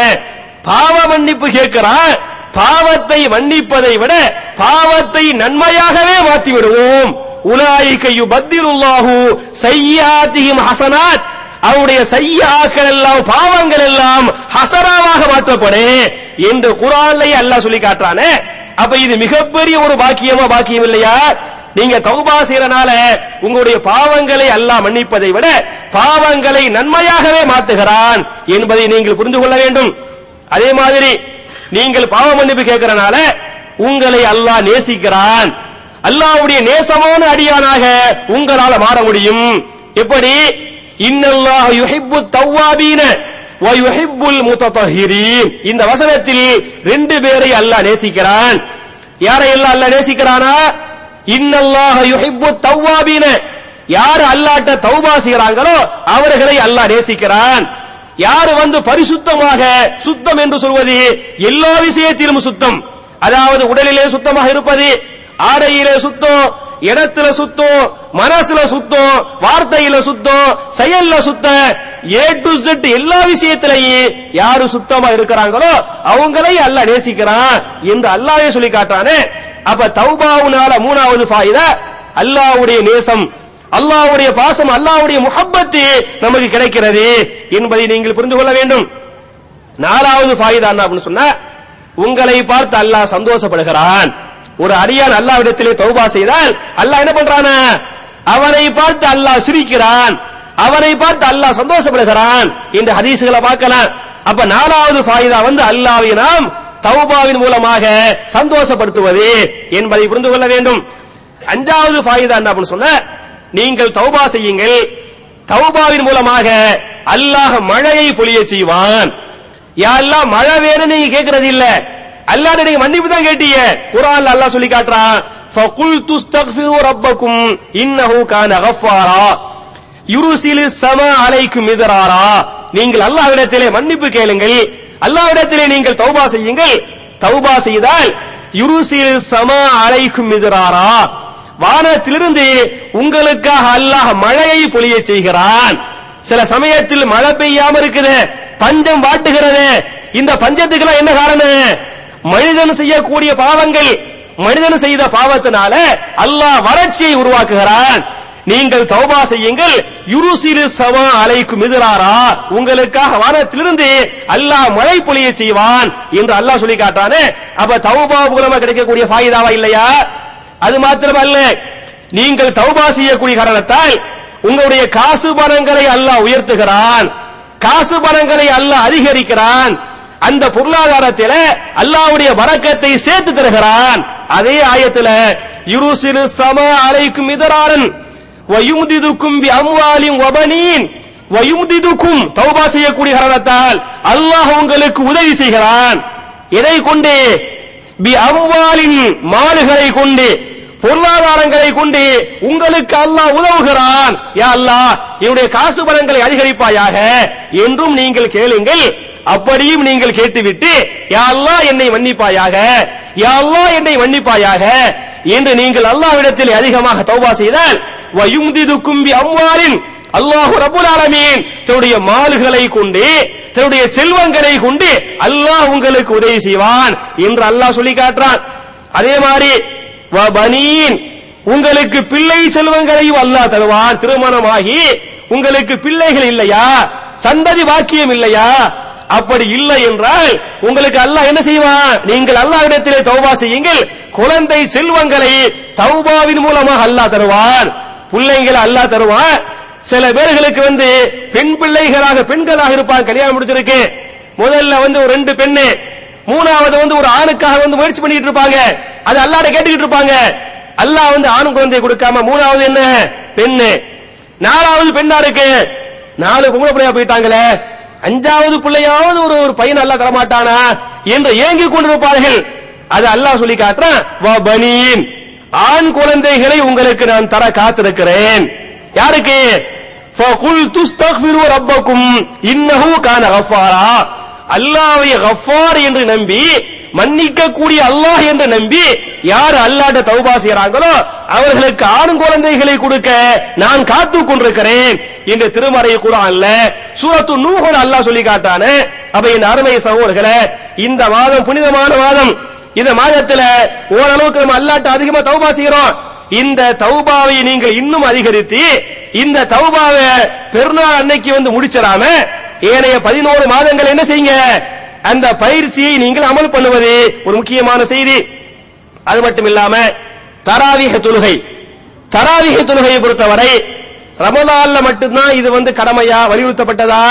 பாவ மன்னிப்பு கேட்கிறான், பாவத்தை மன்னிப்பதை விட பாவத்தை நன்மையாகவே மாற்றி விடுவோம். உலாயிக யுபத்திலுல்லாஹு ஸய்யிஆத்திஹிம் ஹஸனாத். அவருடைய சய்யாக்கள் எல்லாம், பாவங்கள் எல்லாம் ஹஸனாவாக மாற்றப்படும் என்று குர்ஆன்லயே அல்லாஹ் சொல்லி காட்டுறானே. அப்ப இது மிகப்பெரிய ஒரு பாக்கியம் இல்லையா? நீங்க தௌபா செய்யறனால உங்களுடைய பாவங்களை அல்லாஹ் மன்னிப்பதை விட பாவங்களை நன்மையாகவே மாற்றுகிறான் என்பதை நீங்கள் புரிந்து கொள்ள வேண்டும். அதே மாதிரி நீங்கள் பாவ மன்னிப்பு கேட்கறனால உங்களை அல்லாஹ் நேசிக்கிறான். அல்லாஹ்வுடைய நேசமான அடியானாக உங்களால மாற முடியும். எப்படி? இன்னல்லாஹ யுஹிப்புத் தவ்வாபீன வ யுஹிப்புல் முத்ததஹிரீன். இந்த வசனத்தில் ரெண்டு பேரை அல்லாஹ் நேசிக்கிறான். யாரையெல்லாம் அல்லாஹ் நேசிக்கிறானா? இன்னல்லாஹ யுஹிப்புத் தவ்வாபீன, யார் அல்லாஹ்ட்ட தௌபா செய்றாங்களோ அவர்களை அல்லாஹ் நேசிக்கிறான். யார் பரிசுத்தமாக, சுத்தம் என்று சொல்வது எல்லா விஷயத்திலும் சுத்தம், அதாவது உடலிலே சுத்தமாக இருப்பது, ஆடையிலே சுத்தம், இடத்துல சுத்தம், மனசுல சுத்தம், வார்த்தையில சுத்தம், செயல்ல சுத்தம், ஏ டு Z எல்லா விஷயத்திலையும் யாரு சுத்தமா இருக்கிறாங்களோ அவங்களை அல்லாஹ் நேசிக்கிறான் என்று அல்லாஹ்வே சொல்லி காட்டுறானே. அப்ப தௌபாவுனால மூணாவது ஃபாயிதா அல்லாஹ்வுடைய நேசம், அல்லாஹ்வுடைய பாசம், அல்லாஹ்வுடைய முஹப்பத் நமக்கு கிடைக்கிறது என்பதை நீங்கள் புரிந்து கொள்ள வேண்டும். நாலாவது ஃபாயிதா என்ன அப்படின்னு சொன்னா, உங்களை பார்த்து அல்லாஹ் சந்தோஷப்படுகிறான். ஒரு அடியான் அல்லாஹ்விடத்திலே தௌபா செய்தால் அல்லாஹ் என்ன பண்றானா, அவனை பார்த்து அல்லாஹ் சிரிக்கிறான், அவனை பார்த்து அல்லாஹ் சந்தோஷப்படுகிறான் என்று ஹதீஸ்களை பார்க்கலாம். அப்ப நாலாவது ஃபாயிதா அல்லாஹ்வை நாம் தௌபாவின் மூலமாக சந்தோஷப்படுத்துவது என்பதை புரிந்து கொள்ள வேண்டும். அஞ்சாவது ஃபாயிதா என்ன அப்படின்னு சொன்ன, நீங்கள் தௌபா செய்யுங்கள், தௌபாவின் மூலமாக அல்லாஹ் மழையை பொழிய செய்வான். யா அல்லாஹ் மழை வேணும்னு நீங்க கேட்கறது இல்ல, அல்லாஹ்ட்ட நீங்க மன்னிப்பு தான் கேட்டீங்க. குர்ஆன்ல அல்லாஹ் சொல்லி காட்டுறான், ஃபகுல்து அஸ்தக்ஃபிரு ரப்பக்கும் இன்னஹு கான கஃபாரா யுர்சிலிஸ் ஸமா அலைக்கும் மிதராரா. நீங்கள் அல்லாஹ்விடத்திலே மன்னிப்பு கேளுங்கள், அல்லாஹ்விடத்திலே நீங்கள் தௌபா செய்யுங்கள். தௌபா செய்தால் யுர்சிலிஸ் ஸமா அலைக்கும் மிதராரா, வானத்திலிருந்து உங்களுக்காக அல்லாஹ் மழையை பொழிய செய்கிறான். சில சமயத்தில் மழை பெய்யாம இருக்குது, பஞ்சம் வாட்டுகிறது. இந்த பஞ்சத்துக்கெல்லாம் என்ன காரணம்? மனிதன் செய்யக்கூடிய பாவங்கள், மனிதன் செய்த பாவத்தினால அல்லாஹ் வறட்சியை உருவாக்குகிறான். நீங்கள் தௌபா செய்யுங்கள், யுருசிலு ஸமா அலைக்கும் மிதராரா, உங்களுக்காக வானத்திலிருந்து அல்லாஹ் மழை பொழிய செய்வான் என்று அல்லாஹ் சொல்லி காட்டானே. அப்ப தௌபா மூலமா கிடைக்கக்கூடிய ஃபாயிதாவா இல்லையா? அது மாத்திரமல்ல, நீங்கள் தௌபா செய்யக்கூடிய காரணத்தால் உங்களுடைய காசு பணங்களை அல்லாஹ் உயர்த்துகிறான், காசு பணங்களை அல்லாஹ் அதிகரிக்கிறான், அந்த பொருளாதாரத்தில் அல்லாஹ்வுடைய பரக்கத்தை சேர்த்து தருகிறான். அதே ஆயத்துல யுருசிலு ஸமா அலைக்கும் மிதராரன் வயும்திதுக்கும் பி அம்வாலின் வபனீன் வயும்திதுக்கும், தௌபா செய்யக்கூடிய காரணத்தால் அல்லாஹ் உங்களுக்கு உதவி செய்கிறான். எதை கொண்டு? பி அம்வாலின், மாலுகளை கொண்டு, பொருளாதாரங்களை கொண்டு உங்களுக்கு அல்லாஹ் உதவுகிறான். யா அல்லாஹ் என்னுடைய காசு பணங்களை அதிகரிப்பாயாக என்றும் நீங்கள் கேளுங்கள். அப்படியும் நீங்கள் கேட்டுவிட்டு யா அல்லாஹ் என்னை மன்னிப்பாயாக, யா அல்லாஹ் என்னை மன்னிப்பாயாக என்று நீங்கள் அல்லாஹ்விடத்தில் அதிகமாக தௌபா செய்தால் வயும்திதுக்கும் பி அம்வாலின், அல்லாஹ் ரப்பல் ஆலமீன் தன்னுடைய மால்களை கொண்டு, தன்னுடைய செல்வங்களை கொண்டு அல்லாஹ் உங்களுக்கு உதவி செய்வான் என்று அல்லாஹ் சொல்லி காட்டுறான். அதே மாதிரி வபனீன், உங்களுக்கு பிள்ளை செல்வங்களையும் அல்லாஹ் தருவான். திருமணமாகி உங்களுக்கு பிள்ளைகள் இல்லையா, சந்ததி பாக்கியம் இல்லையா? அப்படி இல்லை என்றால் உங்களுக்கு அல்லாஹ் என்ன செய்வான்? நீங்கள் அல்லாஹ்விடத்திலே தௌபா செய்யுங்கள், குழந்தை செல்வங்களை தௌபாவின் மூலமாக அல்லாஹ் தருவான். பிள்ளைகளை அல்லாஹ் தருவான். சில பேர்களுக்கு பெண் பிள்ளைகளாக பெண்களாக இருப்பாங்க, கல்யாணம் முடிச்சிருக்கு. முதல்ல ஒரு 2 பெண்ணு, மூணாவது ஒரு ஆணுக்காக முயற்சி பண்ணிட்டு இருப்பாங்க. அது அல்லாஹ்ட்ட கேட்டுக்கிட்டு இருப்பாங்க. அல்லாஹ் ஆணு குழந்தை கொடுக்காம மூணாவது என்ன பெண்ணு, 4வது பெண்ணா இருக்கு, 4 பொம்பளை பிள்ளையா போயிட்டாங்களே, 5வது பிள்ளையாவது ஒரு பையன் அல்லாஹ் தரமாட்டானா என்று ஏங்கிக் கொண்டிருப்பார்கள். அது அல்லாஹ் சொல்லி காட்டுறான், வபனீன், ஆண் குழந்தைகளை உங்களுக்கு நான் தர காத்திருக்கிறேன். யாருக்கு? ஃபகுல்து அஸ்தக்ஃபிரு ரப்பக்கும் இன்னஹு கான கஃபாரா, அல்லாஹ்வை கஃபார் என்று நம்பி, மன்னிக்க கூடிய அல்லாஹ் என்று நம்பி யார் அல்லாஹ்ட்ட தௌபா செய்றாங்களோ அவர்களுக்கு ஆண் குழந்தைகளை கொடுக்க நான் காத்துக் கொண்டிருக்கிறேன் என்று திருமறை குர்ஆன்ல சூரத்து நூஹ்ல அல்லாஹ் சொல்லி காட்டானே. அப்ப இந்த அருமை சகோதரர்களே, இந்த மாதம் புனிதமான மாதம். இந்த மாதத்துல ஓரளவுக்கு நம்ம அல்லாஹ்ட்ட அதிகமா தௌபா செய்றோம். இந்த தௌபாவை நீங்கள் இன்னும் அதிகரித்து இந்த தௌபாவை பெருநாள் அன்னைக்கு முடிச்சிடாம ஏனைய 11 மாதங்கள் என்ன செய்யுங்க, அந்த பயிற்சியை நீங்கள் அமல் பண்ணுவது ஒரு முக்கியமான செய்தி. அது மட்டும் இல்லாம தராவீஹ் தொழுகை, தராவீஹ் தொழுகையை பொறுத்தவரை ரமலான்ல மட்டும்தான் இது கடமையா வலியுறுத்தப்பட்டதா?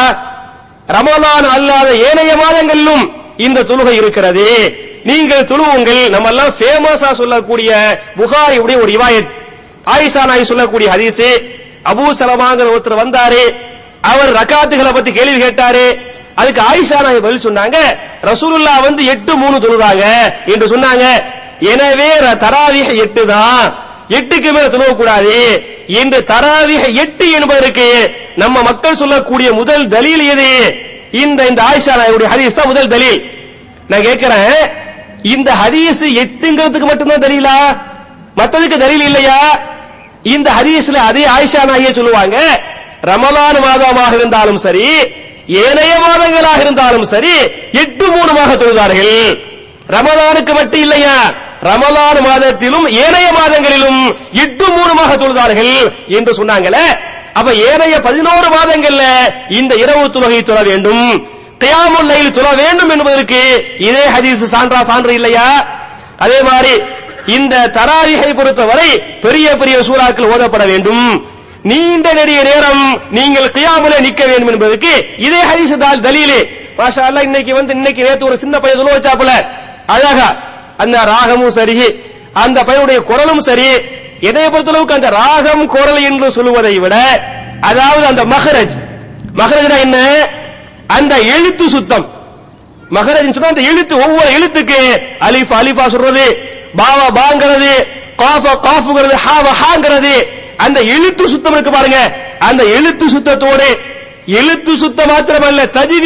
ரமலான் அல்லாத ஏனைய மாதங்களிலும் இந்த தொழுகை இருக்கிறது. நீங்கள் தொழுவுங்கள். நம்ம எல்லாம் ஃபேமஸா சொல்லக்கூடிய புகாரியுடைய ஒரு ரிவாயத், ஆயிஷா நாயகி சொல்லக்கூடிய ஹதீஸ். அபூ சலமாங்கிற ஒருத்தர் வந்தாரு, அவர் ரக்காத்துகளை பத்தி கேள்வி கேட்டாரு. அதுக்கு ஆயிஷா நாயகி பதில் சொன்னாங்க, ரசூலுல்லாஹ் 8-3 தொழுதாங்க என்று சொன்னாங்க. எனவே தராவீஹ் 8 தான், 8க்கு மேல தொழுவ கூடாது என்று தராவீஹ் 8 என்பதற்கு நம்ம மக்கள் சொல்லக்கூடிய முதல் தலீல் எது? இந்த ஆயிஷா நாயகியுடைய ஹதீஸ் தான் முதல் தலீல். நான் கேட்கிறேன், இந்த ஹதீஸ் 8ங்கிறதுக்கு மட்டும்தான் தலீலா, மத்ததுக்கு தலீல் இல்லையா? இந்த ஹதீஸ்ல அதே ஆயிஷா நாயகி சொல்லுவாங்க, ரமலான் மாதமாக இருந்தாலும் சரி ஏனைய மாதங்களாக இருந்தாலும் சரி 8-3 தொழுதார்கள். ரமலானுக்கு மட்டும் இல்லையா, ரமலான் மாதத்திலும் ஏனைய மாதங்களிலும் 8-3 தொழுதார்கள் என்று சொன்னாங்களே. அப்ப ஏனைய 11 மாதங்கள்ல இந்த இரவு தொழுகை தொழ வேண்டும், கியாமுல் லைல் தொழ வேண்டும் என்பதற்கு இதே ஹதீஸ் சான்று இல்லையா? அதே மாதிரி இந்த தராவீஹை பொறுத்தவரை பெரிய பெரிய சூறாக்கள் ஓதப்பட வேண்டும், நீண்ட நெடிய நேரம் நீங்கள் கியாமுல நிற்க வேண்டும் என்பதற்கு இதே ஹதீஸ் தலீலே. மாஷா அல்லாஹ் இன்னைக்கு நேத்து ஒரு சின்ன பையன் துளு வச்சாப்புல அழகா அந்த ராகமும் சரி அந்த பையனுடைய குரலும் சரி. என்னை பொறுத்தளவுக்கு அந்த ராகம் குரல் என்று சொல்லுவதை விட அதாவது அந்த மகரஜ்னா என்ன, அந்த எழுத்து சுத்தம். மகரஜ் சொன்னா அந்த எழுத்து, ஒவ்வொரு எழுத்துக்கு அலிஃப் அலிஃபா சொல்றது, பாவா பாங்கிறது, காஃபா காஃப்ங்கிறது, ஹாவா ஹாங்கிறது, அந்த எழுத்து சுத்தம் இருக்கு பாருங்க. அந்த எழுத்து சுத்தத்தோடு எழுத்து சுத்தம் மாத்திரமல்ல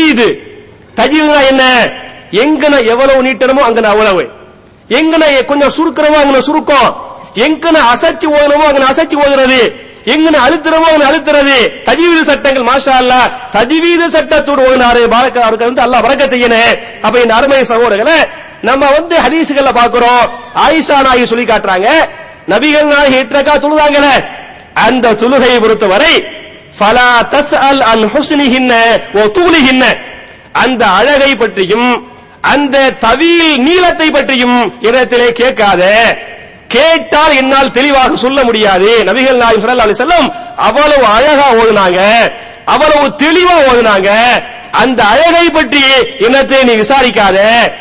தஜ்வீதுனா என்ன, எங்கன எவ்வளவு நீட்டணுமோ அங்கன அவ்வளவு, எங்கன கொஞ்சம் சுருக்கணுமோ அங்கன சுருக்கம், எங்கன அசைச்சு ஓதணுமோ அங்கன அசைச்சு ஓதுறது, எங்கன அழுத்துறமோ அங்கன அழுத்துறது. தஜ்வீது சட்டங்கள் மாஷா அல்லாஹ் தஜ்வீது சட்டத்தோடு ஓதுனாரு. அவருக்கு வந்து அல்லாஹ் பரக்கத் செய்யணும். அப்ப இந்த அருமை சகோதரர்களே, நம்ம வந்து ஹதீஸ்கள்ல பாக்குறோம், ஆயிஷா நாயகி சொல்லி காட்டுறாங்க, நபிகள் நாயகி 8 ரக்காத் தொழுதாங்கல, அந்த தொழுகையை பொறுத்தவரை ஃபலா தஸ்அல் அன் ஹுஸ்னிஹின்ன வ தூலிஹின்ன, அந்த அழகை பற்றியும் அந்த தவீல் நீளத்தை பற்றியும் இடத்திலே கேட்காத, கேட்டால் என்னால் தெளிவாக சொல்ல முடியாது. நபிகள் நாயகம் ஸல்லல்லாஹு அலைஹி வஸல்லம் அவ்வளவு அழகா ஓதுனாங்க, அவ்வளவு தெளிவா ஓதுனாங்க. அந்த அழகை பற்றி என்னத்தை நீ விசாரிக்காத.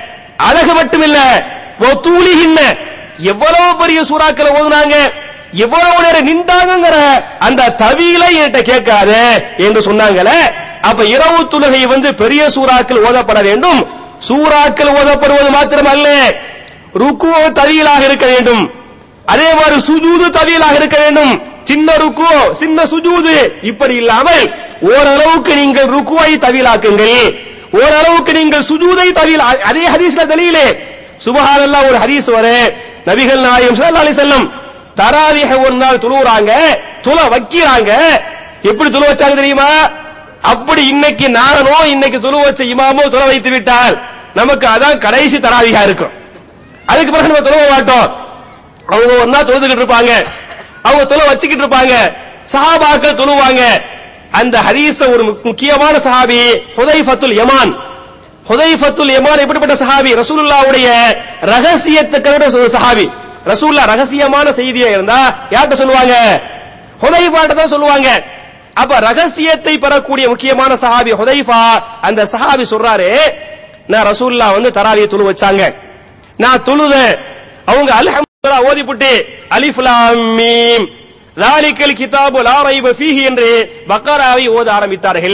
அழகு மட்டுமில்ல, வதூலிஹின்ன, எவ்வளவு பெரிய சூறாக்களை ஓதுனாங்க, எவ்வளவு நேரம் நின்றாங்கங்கிற அந்த தவீலை என்கிட்ட கேட்காத என்று சொன்னாங்களே. அப்ப இரவு தொழுகை வந்து பெரிய சூறாக்கள் ஓதப்பட வேண்டும். சூறாக்கள் ஓதப்படுவது மாத்திரமல்ல, ருக்கு தவீலாக இருக்க வேண்டும். அதே மாதிரி சுஜூது தவீலாக இருக்க வேண்டும். சின்ன ருக்கு சின்ன சுஜூது இப்படி இல்லாமல் ஓரளவுக்கு நீங்கள் ருக்குவை தவீலாக்குங்கள், ஓரளவுக்கு நீங்கள் சுஜூதை தவீல். அதே ஹதீஸ்ல தலீலே சுப்ஹானல்லாஹ் ஒரு ஹதீஸ் வரை நபிகள் நாயகம் ஸல்லல்லாஹு அலைஹி வஸல்லம் தராவீஹ் ஒரு நாள் தொழுறாங்க, வைக்கிறாங்க. எப்படி தொழு வச்சாங்க தெரியுமா? அப்படி இன்னைக்கு நானோ இன்னைக்கு தொழு வச்ச இமாமோ தொழ வைத்து விட்டால் நமக்கு அதான் கடைசி தராவீஹா இருக்கும். அதுக்கு பிறகு நம்ம தொழுவ மாட்டோம். அவங்க ஒரு நாள் தொழுதுகிட்டு இருப்பாங்க, அவங்க தொழ வச்சுக்கிட்டு இருப்பாங்க, சஹாபாக்கள் தொழுவாங்க. அந்த ஹதீஸ ஒரு முக்கியமான சஹாபி ஹுதைஃபத்துல் யமான். ஹுதைஃபத்துல் யமான் எப்படிப்பட்ட சஹாபி? ரசூலுல்லாஹ்வுடைய ரகசியத்துக்கான சஹாபி. ரசூலுல்லாஹ் ரகசியமான செய்தியா இருந்தா யார்கிட்ட சொல்லுவாங்க? ஹுதைஃபாட்ட தான் சொல்லுவாங்க. அப்ப ரகசியத்தை பெறக்கூடிய முக்கியமான சஹாபி ஹுதைஃபா. அந்த சஹாபி சொல்றாரு, நான் ரசூலுல்லாஹ் வந்து தராவிய தொழு வச்சாங்க, நான் தொழுதேன். அவங்க அல்ஹம்துலில்லாஹ் ஓதிப்புட்டு அலிஃப் லாம் மீம் ذَلِكَ الْكِتَابُ لَا رَيْبَ فِيهِ என்று பக்கராவை ஓத ஆரம்பித்தார்கள்.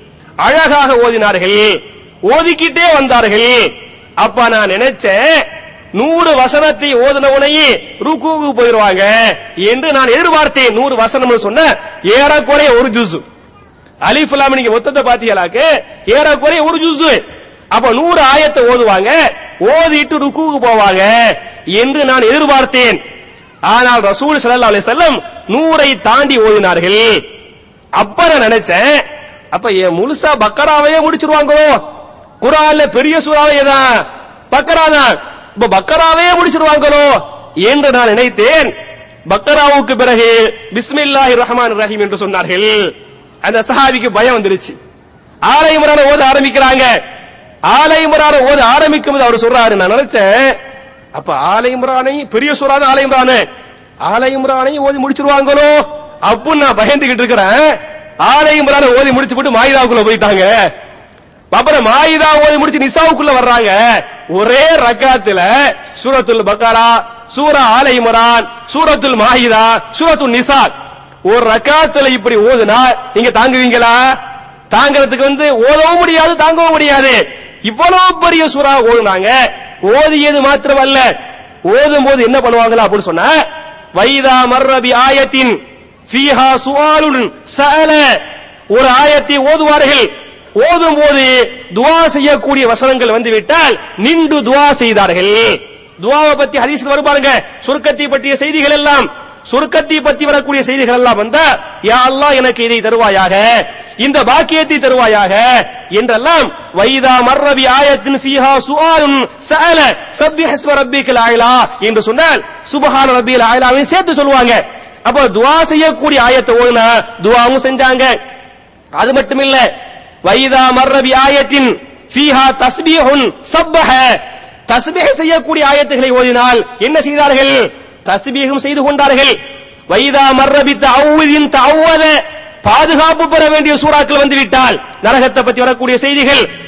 அழகாக ஓதினார்கள், ஓதிக்கிட்டே வந்தார்கள். அப்ப நான் நினைச்சேன் 100 வசனத்தை ஓதுனவனையே ருக்குவுக்கு போயிடுவாங்க என்று நான் எதிர்பார்த்தேன். 100 வசனம் சொன்ன ஏறக்குறைய ஒரு ஜுஸ். அலிஃப் லாம் நீங்க மொத்தத்தை பாத்தீங்களாக்கு ஏறக்குறைய ஒரு ஜுஸ். அப்ப 100 ஆயத்தை ஓதுவாங்க, ஓதிட்டு ருக்குவுக்கு போவாங்க என்று நான் எதிர்பார்த்தேன். ஆனால் ரசூல் ஸல்லல்லாஹு அலைஹி வஸல்லம் 100ஐ தாண்டி ஓதினார்கள். அப்ப நான் நினைச்சேன், அப்ப முழுசா பக்கராவையே முடிச்சிருவாங்களோ, குர்ஆன்ல பெரிய சூறாவே தான் பக்கரா தான், இப்ப பக்கராவே முடிச்சிருவாங்களோ என்று நான் நினைத்தேன். பக்கராவுக்கு பிறகு பிஸ்மில்லாஹிர் ரஹ்மானிர் ரஹீம் என்று சொன்னார்கள். அந்த சஹாபிக்கு பயம் வந்துருச்சு. ஆலை இம்ரான் ஓத ஆரம்பிக்கிறாங்க. ஆலை இம்ரான் ஓத ஆரம்பிக்கும் போது அவர் சொல்றாரு, நான் நினைச்சேன் அப்ப ஆலை இம்ரானை பெரிய சூறா தான், ஆலை இம்ரானை ஓதி முடிச்சிருவாங்களோ அப்படின்னு நான் பயந்துகிட்டு இருக்கிறேன். ஆலை இம்ரானை ஓதி முடிச்சு போட்டு மாயிதாவுக்குள்ள போயிட்டாங்க. அப்புறம் மாயிதா ஓதி முடிச்சு நிசாவுக்குள்ள வர்றாங்க. ஒரே ரக்காத்துல சூரத்துல் பக்கரா, சூரா ஆலை இம்ரான், சூரத்துல் மாயிதா, சூரத்துல் நிசா ஒரு ரக்காத்துல இப்படி ஓதுனா நீங்க தாங்குவீங்களா? தாங்கிறதுக்கு வந்து ஓதவும் முடியாது, தாங்கவும் முடியாது. இவ்வளவு பெரிய சூறா ஓதுனாங்க. ஓதியது மாத்திரமல்ல, ஓதும் போது என்ன பண்ணுவாங்களா அப்படின்னு சொன்னா, வைதா மர்ரபி ஆயத்தின் ஃபீஹா சுஆலுன் சஅல, ஒரு ஆயத்தை ஓதுவார்கள். ஓதும் போது துஆ செய்யக்கூடிய வசனங்கள் வந்துவிட்டால் நின்று துஆ செய்தார்கள். துஆவை பத்தி ஹதீஸ்ல வரும் பாருங்க, சொர்க்கத்தை பற்றிய செய்திகள் எல்லாம், சொர்க்கத்தை பற்றி வரக்கூடிய செய்திகள் எல்லாம் வந்தா, யா அல்லாஹ் எனக்கு இதை தருவாயாக, இந்த பாக்கியத்தை தருவாயாக என்றெல்லாம் வைதா மர்ரபி ஆயத்தின் ஃபீஹா சுஆலுன் சஅல சப்பிஹ் இஸ்ம ரப்பிக்கல் அலா என்று சொன்னால் சுப்ஹான ரப்பில் அலாவை சேர்த்து சொல்லுவாங்க. அப்ப துஆ செய்யக்கூடிய ஆயத்தை ஓதுனா துஆவும் செஞ்சாங்க. அது மட்டும் இல்ல, வைதா மர்ரபி ஆயத்தின் ஃபீஹா தஸ்பீஹுன் சப்பஹ, தஸ்பீஹ் செய்யக்கூடிய ஆயத்துகளை ஓதினால் என்ன செய்தார்கள்? தஸ்பீஹும் செய்து கொண்டார்கள். வைதா மர்ரபி தஅவ்விதின் தஅவ்வத, பாதுகாப்பு பெற வேண்டிய சூறாக்கள் வந்துவிட்டால், நரகத்தை பற்றி வரக்கூடிய செய்திகள்,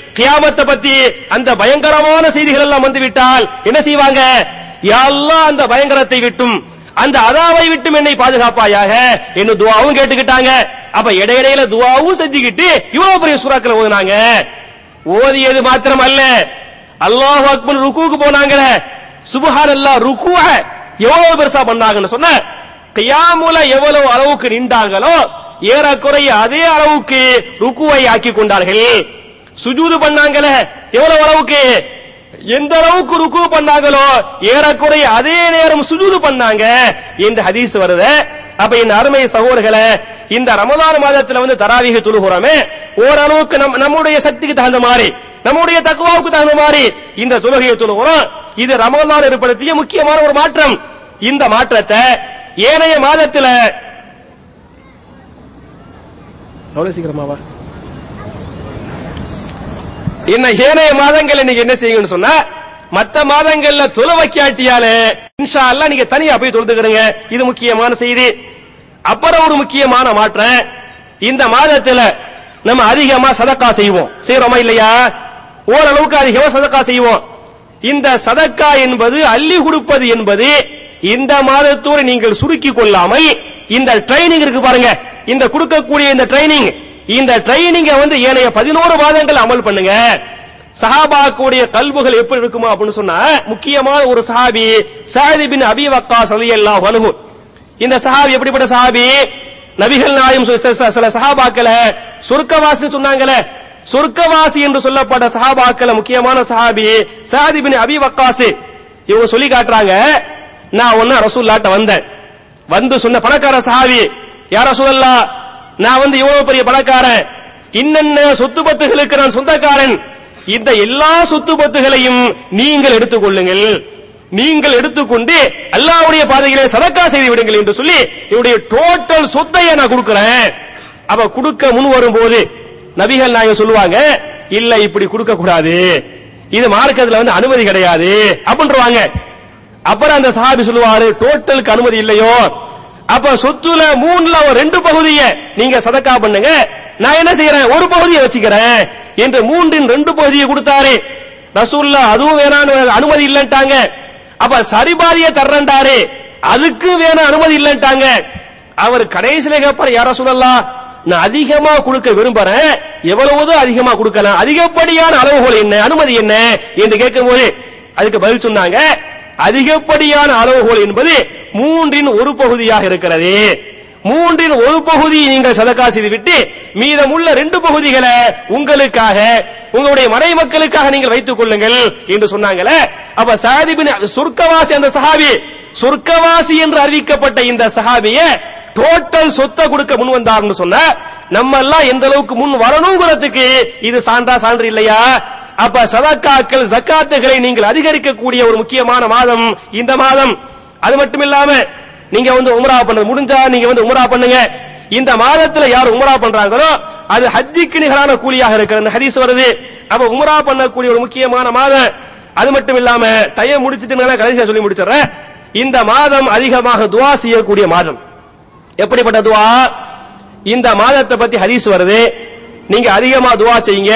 கியாமத்தை பத்தி அந்த பயங்கரமான செய்திகள் எல்லாம் வந்துவிட்டால் என்ன செய்வாங்க? யா அல்லாஹ் அந்த பயங்கரத்தை விட்டும் அந்த அதாவை விட்டும் என்னை பாதுகாப்பாயாக என்ன துஆவும் கேட்டுக்கிட்டாங்க. அப்ப இடையிடையில துஆவும் செஞ்சுக்கிட்டு இவ்வளவு பெரிய சூறாக்களை ஓதுனாங்க. ஓதியது மாத்திரம் அல்ல, அல்லாஹு அக்பர் ருக்குவுக்கு போனாங்க. சுப்ஹானல்லாஹ் ருக்குவ எவ்வளவு பெருசா பண்ணாங்கன்னு சொன்ன, கியாமுல எவ்வளவு அளவுக்கு நின்றாங்களோ ஏறக்குறைய அதே அளவுக்கு ருக்குவை ஆக்கி கொண்டார்கள். சுஜூது பண்ணாங்களே எவ்வளவு அளவுக்கு, எந்த அளவுக்கு ருக்கு பண்ணாங்களோ ஏறக்குறைய அதே நேரம் சுஜூது பண்ணாங்க என்று ஹதீஸ் வருது. அப்ப என் அருமை சகோதரர்களே, இந்த ரமதான் மாதத்துல தராவீஹ் தொழுகிறோமே, ஓரளவுக்கு நம்முடைய சக்திக்கு தகுந்த மாதிரி, நம்முடைய தக்வாவுக்கு தகுந்த மாதிரி இந்த தொழுகையை தொழுகிறோம். இது ரமதான் ஏற்படுத்திய முக்கியமான ஒரு மாற்றம். இந்த மாற்றத்தை ஏனைய மாதத்துல அவ்வளவு சீக்கிரமாவா என்ன ஏனைய மாதங்கள் நீங்க என்ன செய்யுங்கன்னு சொன்னா, மத்த மாதங்கள்ல தொழ வைக்காட்டியாலே இன்ஷா அல்லாஹ் நீங்க தனியா போய் தொழுதுக்கிறீங்க. இது முக்கியமான செய்தி. அப்புறம் ஒரு முக்கியமான மாற்றம், இந்த மாதத்துல நம்ம அதிகமா சதக்கா செய்வோமா இல்லையா? ஓரளவுக்கு அதிகமா சதக்கா செய்வோம். இந்த சதக்கா என்பது அள்ளி கொடுப்பது என்பது இந்த மாதத்தோடு நீங்கள் சுருக்கி கொள்ளாமல் இந்த ட்ரைனிங் இருக்கு பாருங்க, இந்த கொடுக்கக்கூடிய இந்த ட்ரைனிங்க ஏனைய 11 மாதங்கள் அமல் பண்ணுங்க. சஹாபாக்குடைய கல்புகள் எப்படி இருக்குமா அப்படின்னு சொன்னா, முக்கியமான ஒரு சஹாபி சஅத் பின் அபி வக்காஸ் ரலியல்லாஹு அன்ஹு. இந்த சஹாபி எப்படிப்பட்ட சஹாபி? நபிகள் நாயகம் சில சஹாபாக்களை சொர்க்கவாசி சொன்னாங்களே, சொர்க்கவாசி என்று சொல்லப்பட்ட சஹாபாக்களை முக்கியமான சஹாபி சஅத் பின் அபி வக்காஸ். இவங்க சொல்லி காட்டுறாங்க, நான் ஒன்னா ரசூலுல்லாஹ்ட்ட வந்தேன். சொன்ன பணக்கார சஹாபி, யா ரசூலல்லாஹ், நான் இவ்வளவு பெரிய பணக்காரன், இன்னென்ன சொத்து பத்துகளுக்கு நான் சொந்தக்காரன், இந்த எல்லா சொத்து பத்துகளையும் நீங்கள் எடுத்துக்கொள்ளுங்கள், நீங்கள் எடுத்துக்கொண்டு அல்லாஹ்வுடைய பாதையிலே சதக்கா செய்து விடுங்கள் என்று சொல்லி என்னுடைய டோட்டல் சொத்தையை நான் கொடுக்கிறேன். அப்ப கொடுக்க முன் வரும்போது நபிகள் நாயகம் சொல்லுவாங்க, இல்ல இப்படி கொடுக்க கூடாது, இது மார்க்கத்துல அனுமதி கிடையாது அப்படின்றாங்க. அப்புறம் அந்த சஹாபி சொல்லுவாரு, டோட்டலுக்கு அனுமதி இல்லையோ, அப்ப சொத்துல 3ல 2 பகுதியை நீங்க சதக்கா பண்ணுங்க, நான் என்ன செய்யறேன் ஒரு பகுதியை வச்சுக்கிறேன் என்று 3இன் 2 பகுதியை கொடுத்தாரு. ரசூலுல்லாஹ் அதுவும் வேணான்னு அனுமதி இல்லன்ட்டாங்க. அப்ப சரிபாதிய தர்றண்டாரு, அதுக்கு வேணா அனுமதி இல்லன்ட்டாங்க. அவர் கடைசியில கேட்பார், யா ரசூலல்லாஹ், நான் அதிகமா கொடுக்க விரும்புறேன், எவ்வளவு அதிகமா கொடுக்கலாம், அதிகப்படியான அளவுகோல் என்ன, அனுமதி என்ன என்று கேட்கும்போது அதுக்கு பதில் சொன்னாங்க, அதிகப்படியான அளவுகோல் என்பது 3இன் 1 பகுதியாக இருக்கிறது. 3இன் 1 பகுதி நீங்கள் சதக்கா செய்து விட்டு மீதமுள்ள 2 பகுதிகளை உங்களுக்காக, உங்களுடைய மனை மக்களுக்காக நீங்கள் வைத்துக் கொள்ளுங்கள் என்று சொன்னாங்களே. அப்ப சஅத் பின் சொர்க்கவாசி, அந்த சஹாபி சொர்க்கவாசி என்று அறிவிக்கப்பட்ட இந்த சஹாபிய டோட்டல் சொத்தை கொடுக்க முன் வந்தார்னு சொன்ன, நம்ம எல்லாம் எந்த அளவுக்கு முன் வரணுங்கிறதுக்கு இது சான்று இல்லையா? அப்ப சதக்காக்கள் ஜக்காத்துகளை நீங்கள் அதிகரிக்கக்கூடிய ஒரு முக்கியமான மாதம் இந்த மாதம். அது மட்டும் இல்லாம நீங்க உம்ரா பண்ண முடிஞ்சா நீங்க உம்ரா பண்ணுங்க. இந்த மாதத்துல யார் உம்ரா பண்றாங்களோ அது ஹஜ்ஜுக்கு நிகரான கூலியாக இருக்கிற ஹதீஸ் வருது. அப்ப உம்ரா பண்ணக்கூடிய ஒரு முக்கியமான மாதம். அது மட்டும் இல்லாம டைம் முடிச்சிட்டு கடைசியா சொல்லி முடிச்சிடறேன், இந்த மாதம் அதிகமாக துஆ செய்யக்கூடிய மாதம். எப்படிப்பட்ட துஆ? இந்த மாதத்தை பத்தி ஹதீஸ் வருது, நீங்க அதிகமா துஆ செய்யுங்க.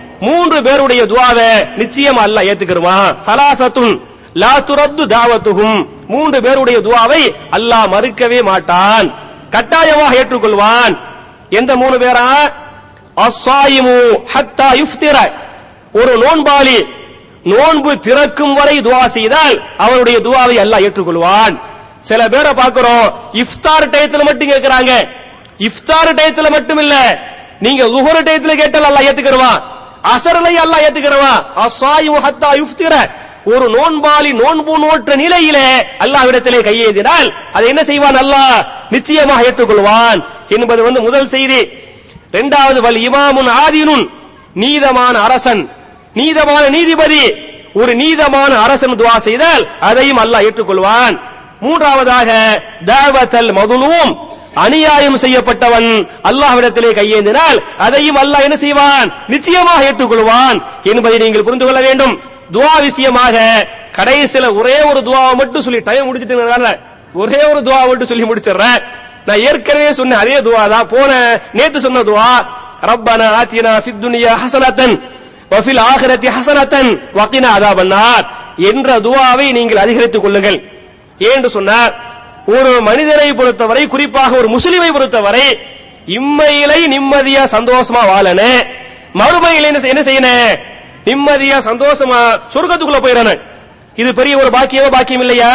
3 பேருடைய துஆவை நிச்சயமா அல்லாஹ் ஏத்துக்குருவான். சலாசத்துன் லா துரத்து தாவத்துஹும், 3 பேருடைய துஆவை அல்லாஹ் மறுக்கவே மாட்டான், கட்டாயமாக ஏற்றுக்கொள்வான். எந்த 3 பேரா? அஸ்ஸாயிமு ஹத்தா யுஃப்திர, ஒரு நோன்பாளி நோன்பு திறக்கும் வரை துஆ செய்தால் அவருடைய துஆவை அல்லாஹ் ஏற்றுக்கொள்வான். சில பேரை பார்க்கிறோம், இஃப்தார் டயத்துல மட்டும் கேட்கிறாங்க. இஃப்தார் டயத்துல மட்டும் இல்ல, நீங்க லுஹர் டயத்துல கேட்டால் அல்லாஹ் ஏத்துக்குருவான், அஸர்லயே அல்லாஹ் ஏத்துக்குருவான். அஸ்ஸாயிமு ஹத்தா யுஃப்திர, ஒரு நோன்பாளி நோன்பு நோற்ற நிலையிலே அல்லாஹ்விடத்திலே கையேந்தினால் அதை என்ன செய்வான்? அல்லாஹ் நிச்சயமாக ஏற்றுக்கொள்வான் என்பது முதல் செய்தி. இரண்டாவது, வல் இமாமுன் ஆதினுன், நீதமான அரசன், நீதமான நீதிபதி, ஒரு நீதமான அரசன் துஆ செய்தால் அதையும் அல்லாஹ் ஏற்றுக்கொள்வான். மூன்றாவதாக தாவத்தல் மதுலூம், அநியாயம் செய்யப்பட்டவன் அல்லாஹ்விடத்திலே கையேந்தினால் அதையும் அல்லாஹ் என்ன செய்வான்? நிச்சயமாக ஏற்றுக்கொள்வான் என்பதை நீங்கள் புரிந்து கொள்ள வேண்டும். துஆ விஷயமாக கடைசில ஒரே ஒரு துஆவை மட்டும் சொல்லி டைம் முடிச்சிட்டேன், ஒரே ஒரு துஆ மட்டும் சொல்லி முடிச்சிடுறேன். நான் ஏற்கனவே சொன்ன அதே துஆ தான், நேத்து சொன்ன துஆ. ரப்பனா ஆத்தினா ஃபித் துன்யா ஹஸனத்தன் வஃபில் ஆகிரத்தி ஹஸனத்தன் வகினா அதாபன்னார் என்ற துஆவை நீங்கள் அதிகரித்துக் கொள்ளுங்கள். ஏன்னு சொன்னார், ஒரு மனிதரை பொறுத்தவரை, குறிப்பாக ஒரு முஸ்லிமை பொறுத்தவரை, இம்மையிலை நிம்மதியா சந்தோஷமா வாழணும், மறுமையில என்ன செய்யணும், நிம்மதியா சந்தோஷமா சொர்க்கத்துக்குள்ள போயிடணும். இது பெரிய ஒரு பாக்கியம் இல்லையா?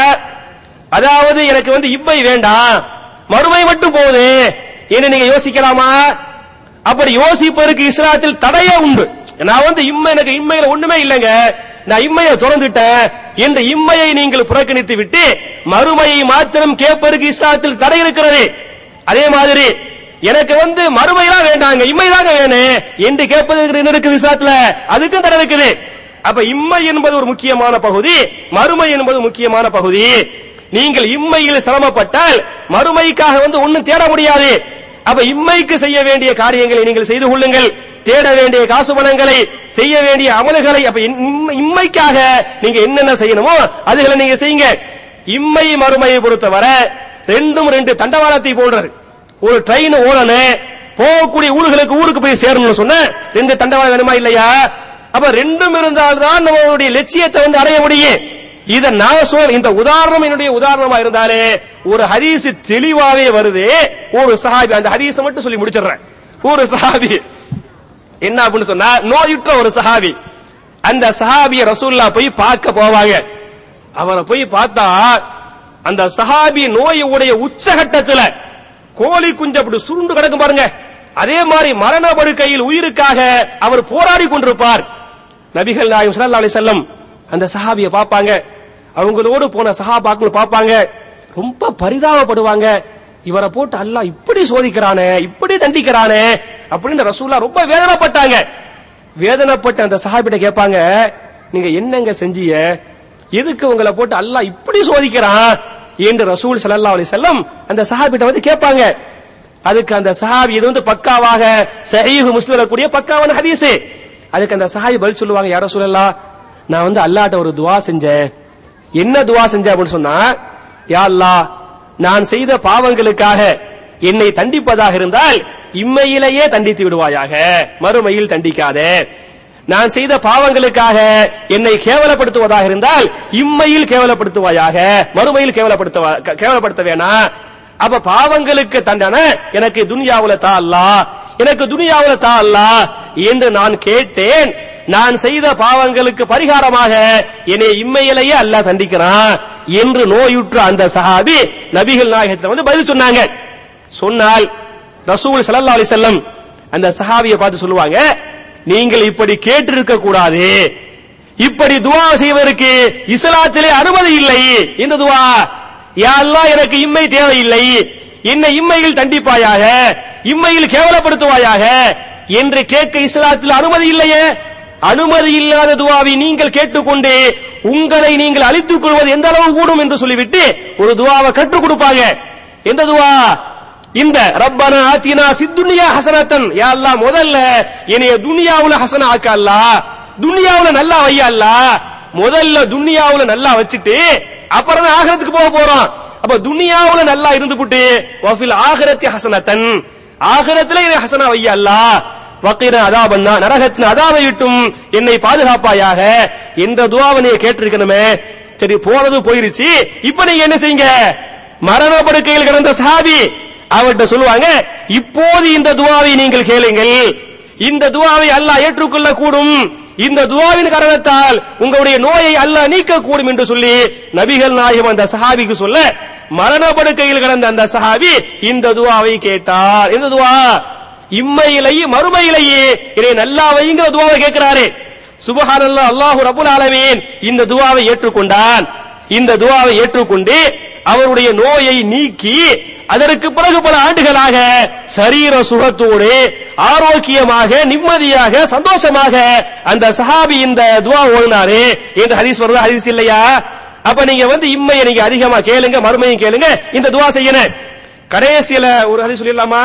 அதாவது எனக்கு இம்மை வேண்டாம், மறுமை மட்டும் போகுது என்ன நீங்க யோசிக்கலாமா? அப்படி யோசிப்பதற்கு இஸ்லாத்தில் தடையே உண்டு. நான் எனக்கு இம்மையில ஒண்ணுமே இல்லைங்க, நான் இம்மையை திறந்துட்டேன் என்று இம்மையை நீங்கள் புறக்கணித்து விட்டு மறுமையை மாத்திரம் கேட்பதற்கு இஸ்லாத்தில் தடை இருக்கிறது. அதே மாதிரி எனக்கு மறுமையெல்லாம் வேண்டாங்க, இம்மைதாங்க வேணும் என்று கேட்பதற்கு என்ன இருக்குது இஸ்லாத்துல? அதுக்கும் தடை இருக்குது. அப்ப இம்மை என்பது ஒரு முக்கியமான பகுதி, மறுமை என்பது முக்கியமான பகுதி. நீங்கள் இம்மையில் சிரமப்பட்டால் மறுமைக்காக ஒன்னும் தேட முடியாது. அப்ப இம்மைக்கு செய்ய வேண்டிய காரியங்களை நீங்கள் செய்து கொள்ளுங்கள், தேட வேண்டிய காசு பணங்களை, செய்ய வேண்டிய அமல்களை. அப்ப இம்மைக்காக நீங்க என்னென்ன செய்யணுமோ அதுகளை நீங்க செய்யுங்க. இம்மை மறுமையை பொறுத்தவரை ரெண்டும் ரெண்டு தண்டவாளத்தை போன்றது. ஒரு ட்ரெயின் ஓடணும், போகக்கூடிய ஊருக்கு போய் சேரணும்னு சொன்ன ரெண்டு தண்டவாளம் வேணுமா இல்லையா? அப்ப ரெண்டும் இருந்தால்தான் நம்மளுடைய லட்சியத்தை அடைய முடியும். இத நான் இந்த உதாரணம் என்னுடைய உதாரணமா இருந்தாலே ஒரு ஹதீஸ் தெளிவாவே வருது. ஒரு சஹாபி, அந்த ஹதீஸை மட்டும் சொல்லி முடிச்சிடுறேன். ஒரு சஹாபி என்ன அப்படின்னு சொன்னா, நோயுற்ற ஒரு சஹாபி. அந்த சஹாபிய ரசூலுல்லாஹ் போய் பார்க்க போவாங்க. அவரை போய் பார்த்தா அந்த சஹாபி நோயுடைய உச்சகட்டத்துல கோழி குஞ்சு அப்படி சுருண்டு கிடக்கும் பாருங்க, அதே மாதிரி மரண படுக்கையில் உயிருக்காக அவர் போராடி கொண்டிருப்பார். நபிகள் நாயகம் ஸல்லல்லாஹு அலைஹி வஸல்லம் அந்த சஹாபியை பார்ப்பாங்க, அவங்களோடு போன சஹாபாக்கள் பார்ப்பாங்க, ரொம்ப பரிதாபப்படுவாங்க. இவரை போட்டு அல்லாஹ் இப்படி சோதிக்கிறானே, இப்படி தண்டிக்கிறானே அப்படின்னு ரசூலுல்லாஹ் ரொம்ப வேதனைப்பட்டாங்க. வேதனைப்பட்ட அந்த சஹாபிட்ட கேட்பாங்க, நீங்க என்னங்க செஞ்சீங்க, எதுக்கு உங்களை போட்டு அல்லாஹ் இப்படி சோதிக்கிறான் என்று ரசூல் ஸல்லல்லாஹு அலைஹி வஸல்லம் அந்த சஹாபிட்ட கேட்பாங்க. அதுக்கு அந்த சஹாபி, இது பக்காவாக ஸஹீஹ் முஸ்லிம்ல கூடிய பக்காவான ஹதீஸ். அதுக்கு அந்த சஹாபி பதில் சொல்லுவாங்க, யா ரசூலல்லாஹ், நான் அல்லாஹ்ட்ட ஒரு துஆ செஞ்சேன். என்ன துஆ செஞ்சேன் அப்படின்னு சொன்னா, யா அல்லாஹ், நான் செய்த பாவங்களுக்காக என்னை தண்டிப்பதாக இருந்தால் இம்மையிலேயே தண்டித்து விடுவாயாக, மறுமையில் தண்டிக்காதே. நான் செய்த பாவங்களுக்காக என்னை கேவலப்படுத்துவதாக இருந்தால் இம்மையில் கேவலப்படுத்துவாயாக, மறுமையில் கேவலப்படுத்த வேணாம். அப்ப பாவங்களுக்கு தண்டனை எனக்கு துனியாவுல தா அல்லாஹ், எனக்கு துனியாவுல தா அல்லாஹ் என்று நான் கேட்டேன். நான் செய்த பாவங்களுக்கு பரிகாரமாக என்னை இம்மையிலேயே அல்லாஹ் தண்டிக்கிறான் என்று நோயுற்ற அந்த சஹாபி நபிகள் நாயகத்தில் பதில் சொன்னாங்க. சொன்னால் ரசூல் ஸல்லல்லாஹு அலைஹி வஸல்லம் அந்த சஹாபியை பார்த்து சொல்லுவாங்க, நீங்கள் இப்படி கேட்டிருக்க கூடாது, இப்படி துஆ செய்வதற்கு இஸ்லாத்திலே அனுமதி இல்லை. இந்த துஆ, யா அல்லாஹ், எனக்கு இம்மை தேவையில்லை, என்னை இம்மையில் தண்டிப்பாயாக, இம்மையில் கேவலப்படுத்துவாயாக என்று கேட்க இஸ்லாத்தில் அனுமதி இல்லையே. அனுமதி இல்லாத துஆவை நீங்கள் கேட்டுக்கொண்டு உங்களை நீங்கள் அழித்துக் கொள்வது எந்த அளவு கூடும் என்று சொல்லிவிட்டு ஒரு துஆவை கற்றுக் கொடுப்பாங்க. எந்த துஆ? இந்த ரப்பனா ஆத்தினா ஃபித் துன்யா ஹஸனத்தன், யா அல்லாஹ், முதல்ல என்னைய துனியாவுல ஹஸனா ஆக்க அல்லாஹ், துனியாவுல நல்லா வையா அல்லாஹ். முதல்ல துனியாவுல நல்லா வச்சிட்டு அப்புறம் தான் ஆகிரத்துக்கு போக போறோம். அப்ப துனியாவுல நல்லா இருந்துபுட்டு வஃபில் ஆகிரத்தி ஹஸனத்தன், ஆகிரத்திலே என்னை ஹஸனா வையா அல்லாஹ், வகினா அதாபன்னா, நரகத்தின் அதாபை விட்டும் என்னை பாதுகாப்பாயாக என்ற துஆவை நீங்க கேட்டிருக்கணுமே. சரி, போனது போயிருச்சு, இப்ப நீங்க என்ன செய்யுங்க? மரண படுக்கையில் கிடந்த சஹாபி அவர்கிட்ட சொல்லுவாங்க, இப்போது இந்த துஆவை நீங்கள் கேளுங்கள், இந்த துஆவை அல்லாஹ் ஏற்றுக்கொள்ள கூடும், இந்த துஆவின் காரணத்தால் உங்களுடைய நோயை அல்லாஹ் நீக்க கூடும் என்று சொல்லி நபிகள் நாயகம் அந்த சஹாபிக்கு சொல்ல, மரண படுக்கையில் கிடந்த அந்த சஹாபி இந்த துஆவை கேட்டார். இந்த துஆ இம்மையிலேயே மறுமையிலேயே இதை நல்லா வைங்கிற துஆவை கேட்கிறாரு. சுப்ஹானல்லாஹ், அல்லாஹு ரப்புல் ஆலமீன் இந்த துஆவை ஏற்றுக்கொண்டான். இந்த துஆவை ஏற்றுக்கொண்டு அவருடைய நோயை நீக்கி அதற்கு பிறகு பல ஆண்டுகளாக சரீர சுகத்தோடு ஆரோக்கியமாக நிம்மதியாக சந்தோஷமாக அந்த சஹாபி இந்த துஆ ஓதினாரு என்று ஹதீஸ் வருது. ஹதீஸ் இல்லையா? அப்ப நீங்க இம்மையை நீங்க அதிகமா கேளுங்க, மறுமையும் கேளுங்க, இந்த துஆ செய்யணும். கடைசியில ஒரு ஹதீஸ் சொல்லிடலாமா?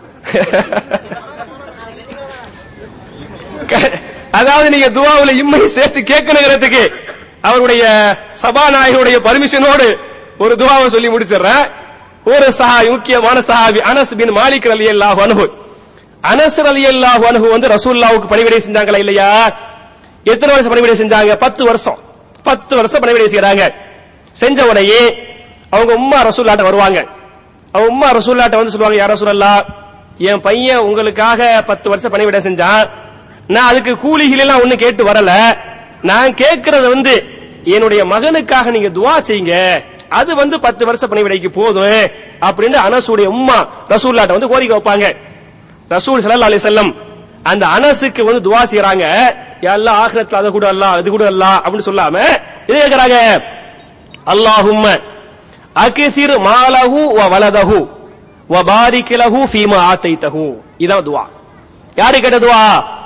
அதாவது நீங்க துஆவுல இம்மை சேர்த்து கேட்கணுங்கிறதுக்கு அவருடைய சபாநாயகருடைய பர்மிஷனோடு ஒரு துஆவை சொல்லி முடிச்சிடுறேன். ஒரு சஹாபி, முக்கியமான சஹாபி அனஸ் பின் மாலிக் ரலியல்லாஹு அன்ஹு. அனஸ் ரலியல்லாஹு அன்ஹு ரசூலுல்லாஹ்வுக்கு பணிவிடை செஞ்சாங்களா இல்லையா? எத்தனை வருஷம் பணிவிடை செஞ்சாங்க? 10 வருஷம். 10 வருஷம் பணிவிடை செய்யறாங்க. செஞ்ச உடனே அவங்க உம்மா ரசூலுல்லாஹ்ட்ட வருவாங்க. அவங்க உம்மா ரசூலுல்லாஹ்ட்ட வந்து சொல்லுவாங்க, யா ரசூலல்லாஹ், என் பையன் உங்களுக்காக 10 வருஷம் பணிவிடை செஞ்சான். நான் அதுக்கு கூலிகள் எல்லாம் ஒண்ணு கேட்டு வரல. நான் கேட்கறது வந்து என்னுடைய மகனுக்காக நீங்க துஆ செய்யுங்க. அது வந்து 10 வருஷம் பணிவிடைக்கு போதும் அப்படின்னு அனசுடைய உம்மா ரசூலுல்லாஹ்ட்ட வந்து கோரிக்கை வைப்பாங்க. ரசூல் ஸல்லல்லாஹு அலைஹி வஸல்லம் அந்த அனசுக்கு வந்து துஆ செய்றாங்க. யா அல்லாஹ், ஆখিরাতல அத கூட அல்லாஹ், இது கூட அல்லாஹ் அப்படின்னு சொல்லாம இது கேக்குறாங்க, அல்லாஹும்ம அக்ஸிர் மாலஹு வ வலதஹு வ பாரிக் லஹு ஃபீமா ஆதைதஹு. இதான் துஆ. யாரு கேட்ட துஆ?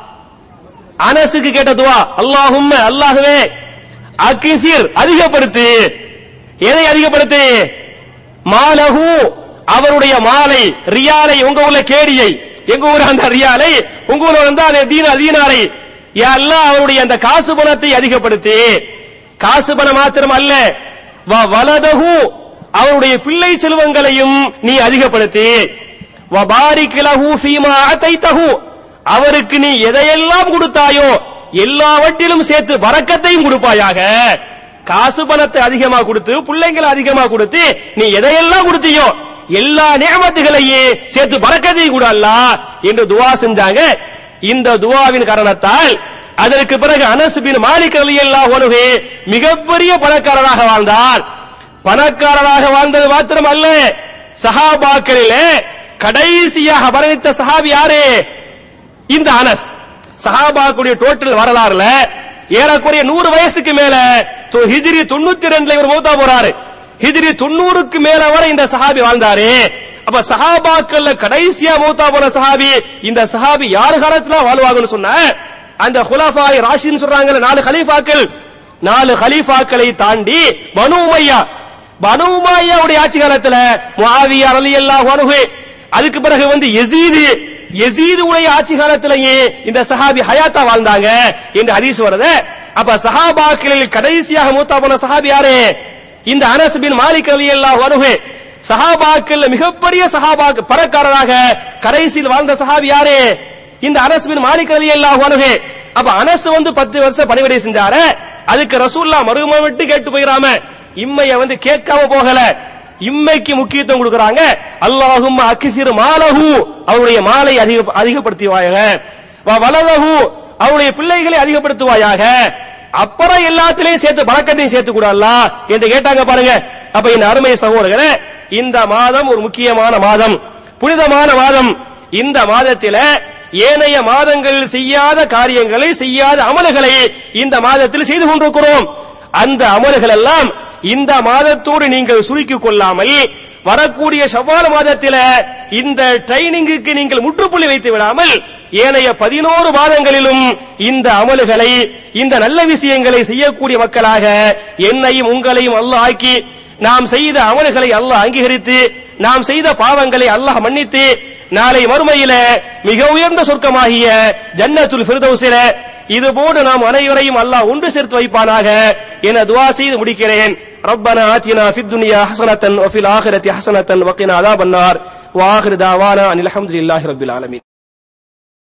அனசுக்கு கேட்ட துஆ. அல்லாஹும்ம, அல்லாஹ்வே, அக்ஸிர் அதிகப்படுத்து. எதை அதிகப்படுத்து? மாலஹு அவருடைய மாலை, ரியாலை, உங்க ஊர்ல கேடியை, எங்க ஊர் அந்த ரியாலை, உங்க ஊர்ல வந்து அந்த தீனாரை, யா அல்லாஹ் அவருடைய அந்த காசு பணத்தை அதிகப்படுத்து. காசு பணம் மாத்திரம் அல்ல, வ வலதஹு அவருடைய பிள்ளை செல்வங்களையும் நீ அதிகப்படுத்து. வ பாரிக் லஹு ஃபீமா ஆதைதஹு அவருக்கு நீ எதையெல்லாம் கொடுத்தாயோ எல்லாவற்றிலும் சேர்த்து பரக்கத்தையும் கொடுப்பாயாக. காசு பணத்தை அதிகமா கொடுத்து, பிள்ளைங்களை அதிகமா கொடுத்து, நீ எதையெல்லாம் கொடுத்தியோ எல்லா நியமத்துகளையே சேர்த்து பரக்கத்தையும் கூட அல்லாஹ் என்று துஆ செஞ்சாங்க. இந்த துஆவின் காரணத்தால் அதற்கு பிறகு அனஸ் பின் மாலிக் ரலியல்லாஹு அன்ஹு மிகப்பெரிய பணக்காரராக வாழ்ந்தார். பணக்காரராக வாழ்ந்தது மாத்திரம் அல்ல, சஹாபாக்களிலே கடைசியாக மரணித்த சஹாபி யாரு? இந்த அனஸ். சஹாபாக்களுடைய டோட்டல் வரலாறுல ஏறக்குறைய 100 வயசுக்கு மேல, ஹிஜ்ரி 92ல இவர் மௌத்தா போறாரு. ஹிஜ்ரி 90க்கு மேல வரை இந்த சஹாபி வாழ்ந்தாரு. அப்ப சஹாபாக்கள்ல கடைசியா மௌத்தா போன சஹாபி, இந்த சஹாபி யாரு காலத்துல வாழ்வாங்கன்னு சொன்ன அந்த குலஃபாய் ராஷிதீன் சொல்றாங்கல்ல, 4 கலீஃபாக்கள், 4 கலீஃபாக்களை தாண்டி பனு உமையாவுடைய ஆட்சி காலத்துல முஆவியா ரலியல்லாஹு அன்ஹு, அதுக்கு பிறகு வந்து யஸீது உடைய ஆட்சி காலத்திலேயே இந்த சஹாபி ஹயாத்தா வாழ்ந்தாங்க என்று ஹதீஸ் வருது. அப்ப சஹாபாக்களில் கடைசியாக மூத்தா போன சஹாபி யாரு? இந்த அனஸ் பின் மாலிக் ரலியல்லாஹு அன்ஹு. சஹாபாக்கள் மிகப்பெரிய சஹாபாக்கு பணக்காரராக கடைசியில் வாழ்ந்த சஹாபி யாரு? இந்த அனஸ் பின் மாலிக் ரலியல்லாஹு அன்ஹு. அப்ப அனஸ் வந்து 10 வருஷம் பணிவிடை செஞ்சாரு. அதுக்கு ரசூலுல்லாஹ் மறுமை விட்டு கேட்டு போயிராம, இம்மைய வந்து கேட்காம போகல, இம்மைக்கு முக்கியத்துவம் கொடுக்கறாங்க. அல்லாஹும்ம அக்ஸிர் மாலஹு அவருடைய மாலை அதிகப்படுத்துவாயாக, வ வலதஹு அவருடைய பிள்ளைகளை அதிகப்படுத்துவாயாக, அப்புறம் எல்லாத்திலையும் சேர்த்து பரக்கத்தையும் சேர்த்து கூட அல்லாஹ் என்று கேட்டாங்க பாருங்க. அப்ப இந்த அருமை சகோதரர்களே, இந்த மாதம் ஒரு முக்கியமான மாதம், புனிதமான மாதம். இந்த மாதத்தில ஏனைய மாதங்களில் செய்யாத காரியங்களை, செய்யாத அமல்களை இந்த மாதத்தில் செய்து கொண்டிருக்கிறோம். அந்த அமல்கள் எல்லாம் இந்த மாதத்தோடு நீங்கள் சுருக்கிக் கொள்ளாமல் வரக்கூடிய ஷவ்வால் மாதத்தில இந்த ட்ரைனிங்குக்கு நீங்கள் முற்றுப்புள்ளி வைத்து விடாமல் ஏனைய 11 மாதங்களிலும் இந்த அமல்களை, இந்த நல்ல விஷயங்களை செய்யக்கூடிய மக்களாக என்னையும் உங்களையும் அல்லாஹ் ஆக்கி, நாம் செய்த அமல்களை அல்லாஹ் அங்கீகரித்து, நாம் செய்த பாவங்களை அல்லாஹ் மன்னித்து, நாளை மறுமையில மிக உயர்ந்த சொர்க்கமாகிய ஜன்னத்துல் ஃபிர்தௌஸில இதுபோடு நாம் அனைவரையும் அல்லாஹ் ஒன்று சேர்த்து வைப்பானாக என துஆ செய்து முடிக்கிறேன். ரப்பனா ஆத்தினா ஃபித் துன்யா ஹஸனத்தன் வ ஃபில் ஆখিরাতি ஹஸனத்தன் வ கினா அஸாபன் நார் வ ஆகிரு தஅவானா அனில் ஹம்துலில்லாஹி ரப்பில் ஆலமீன்.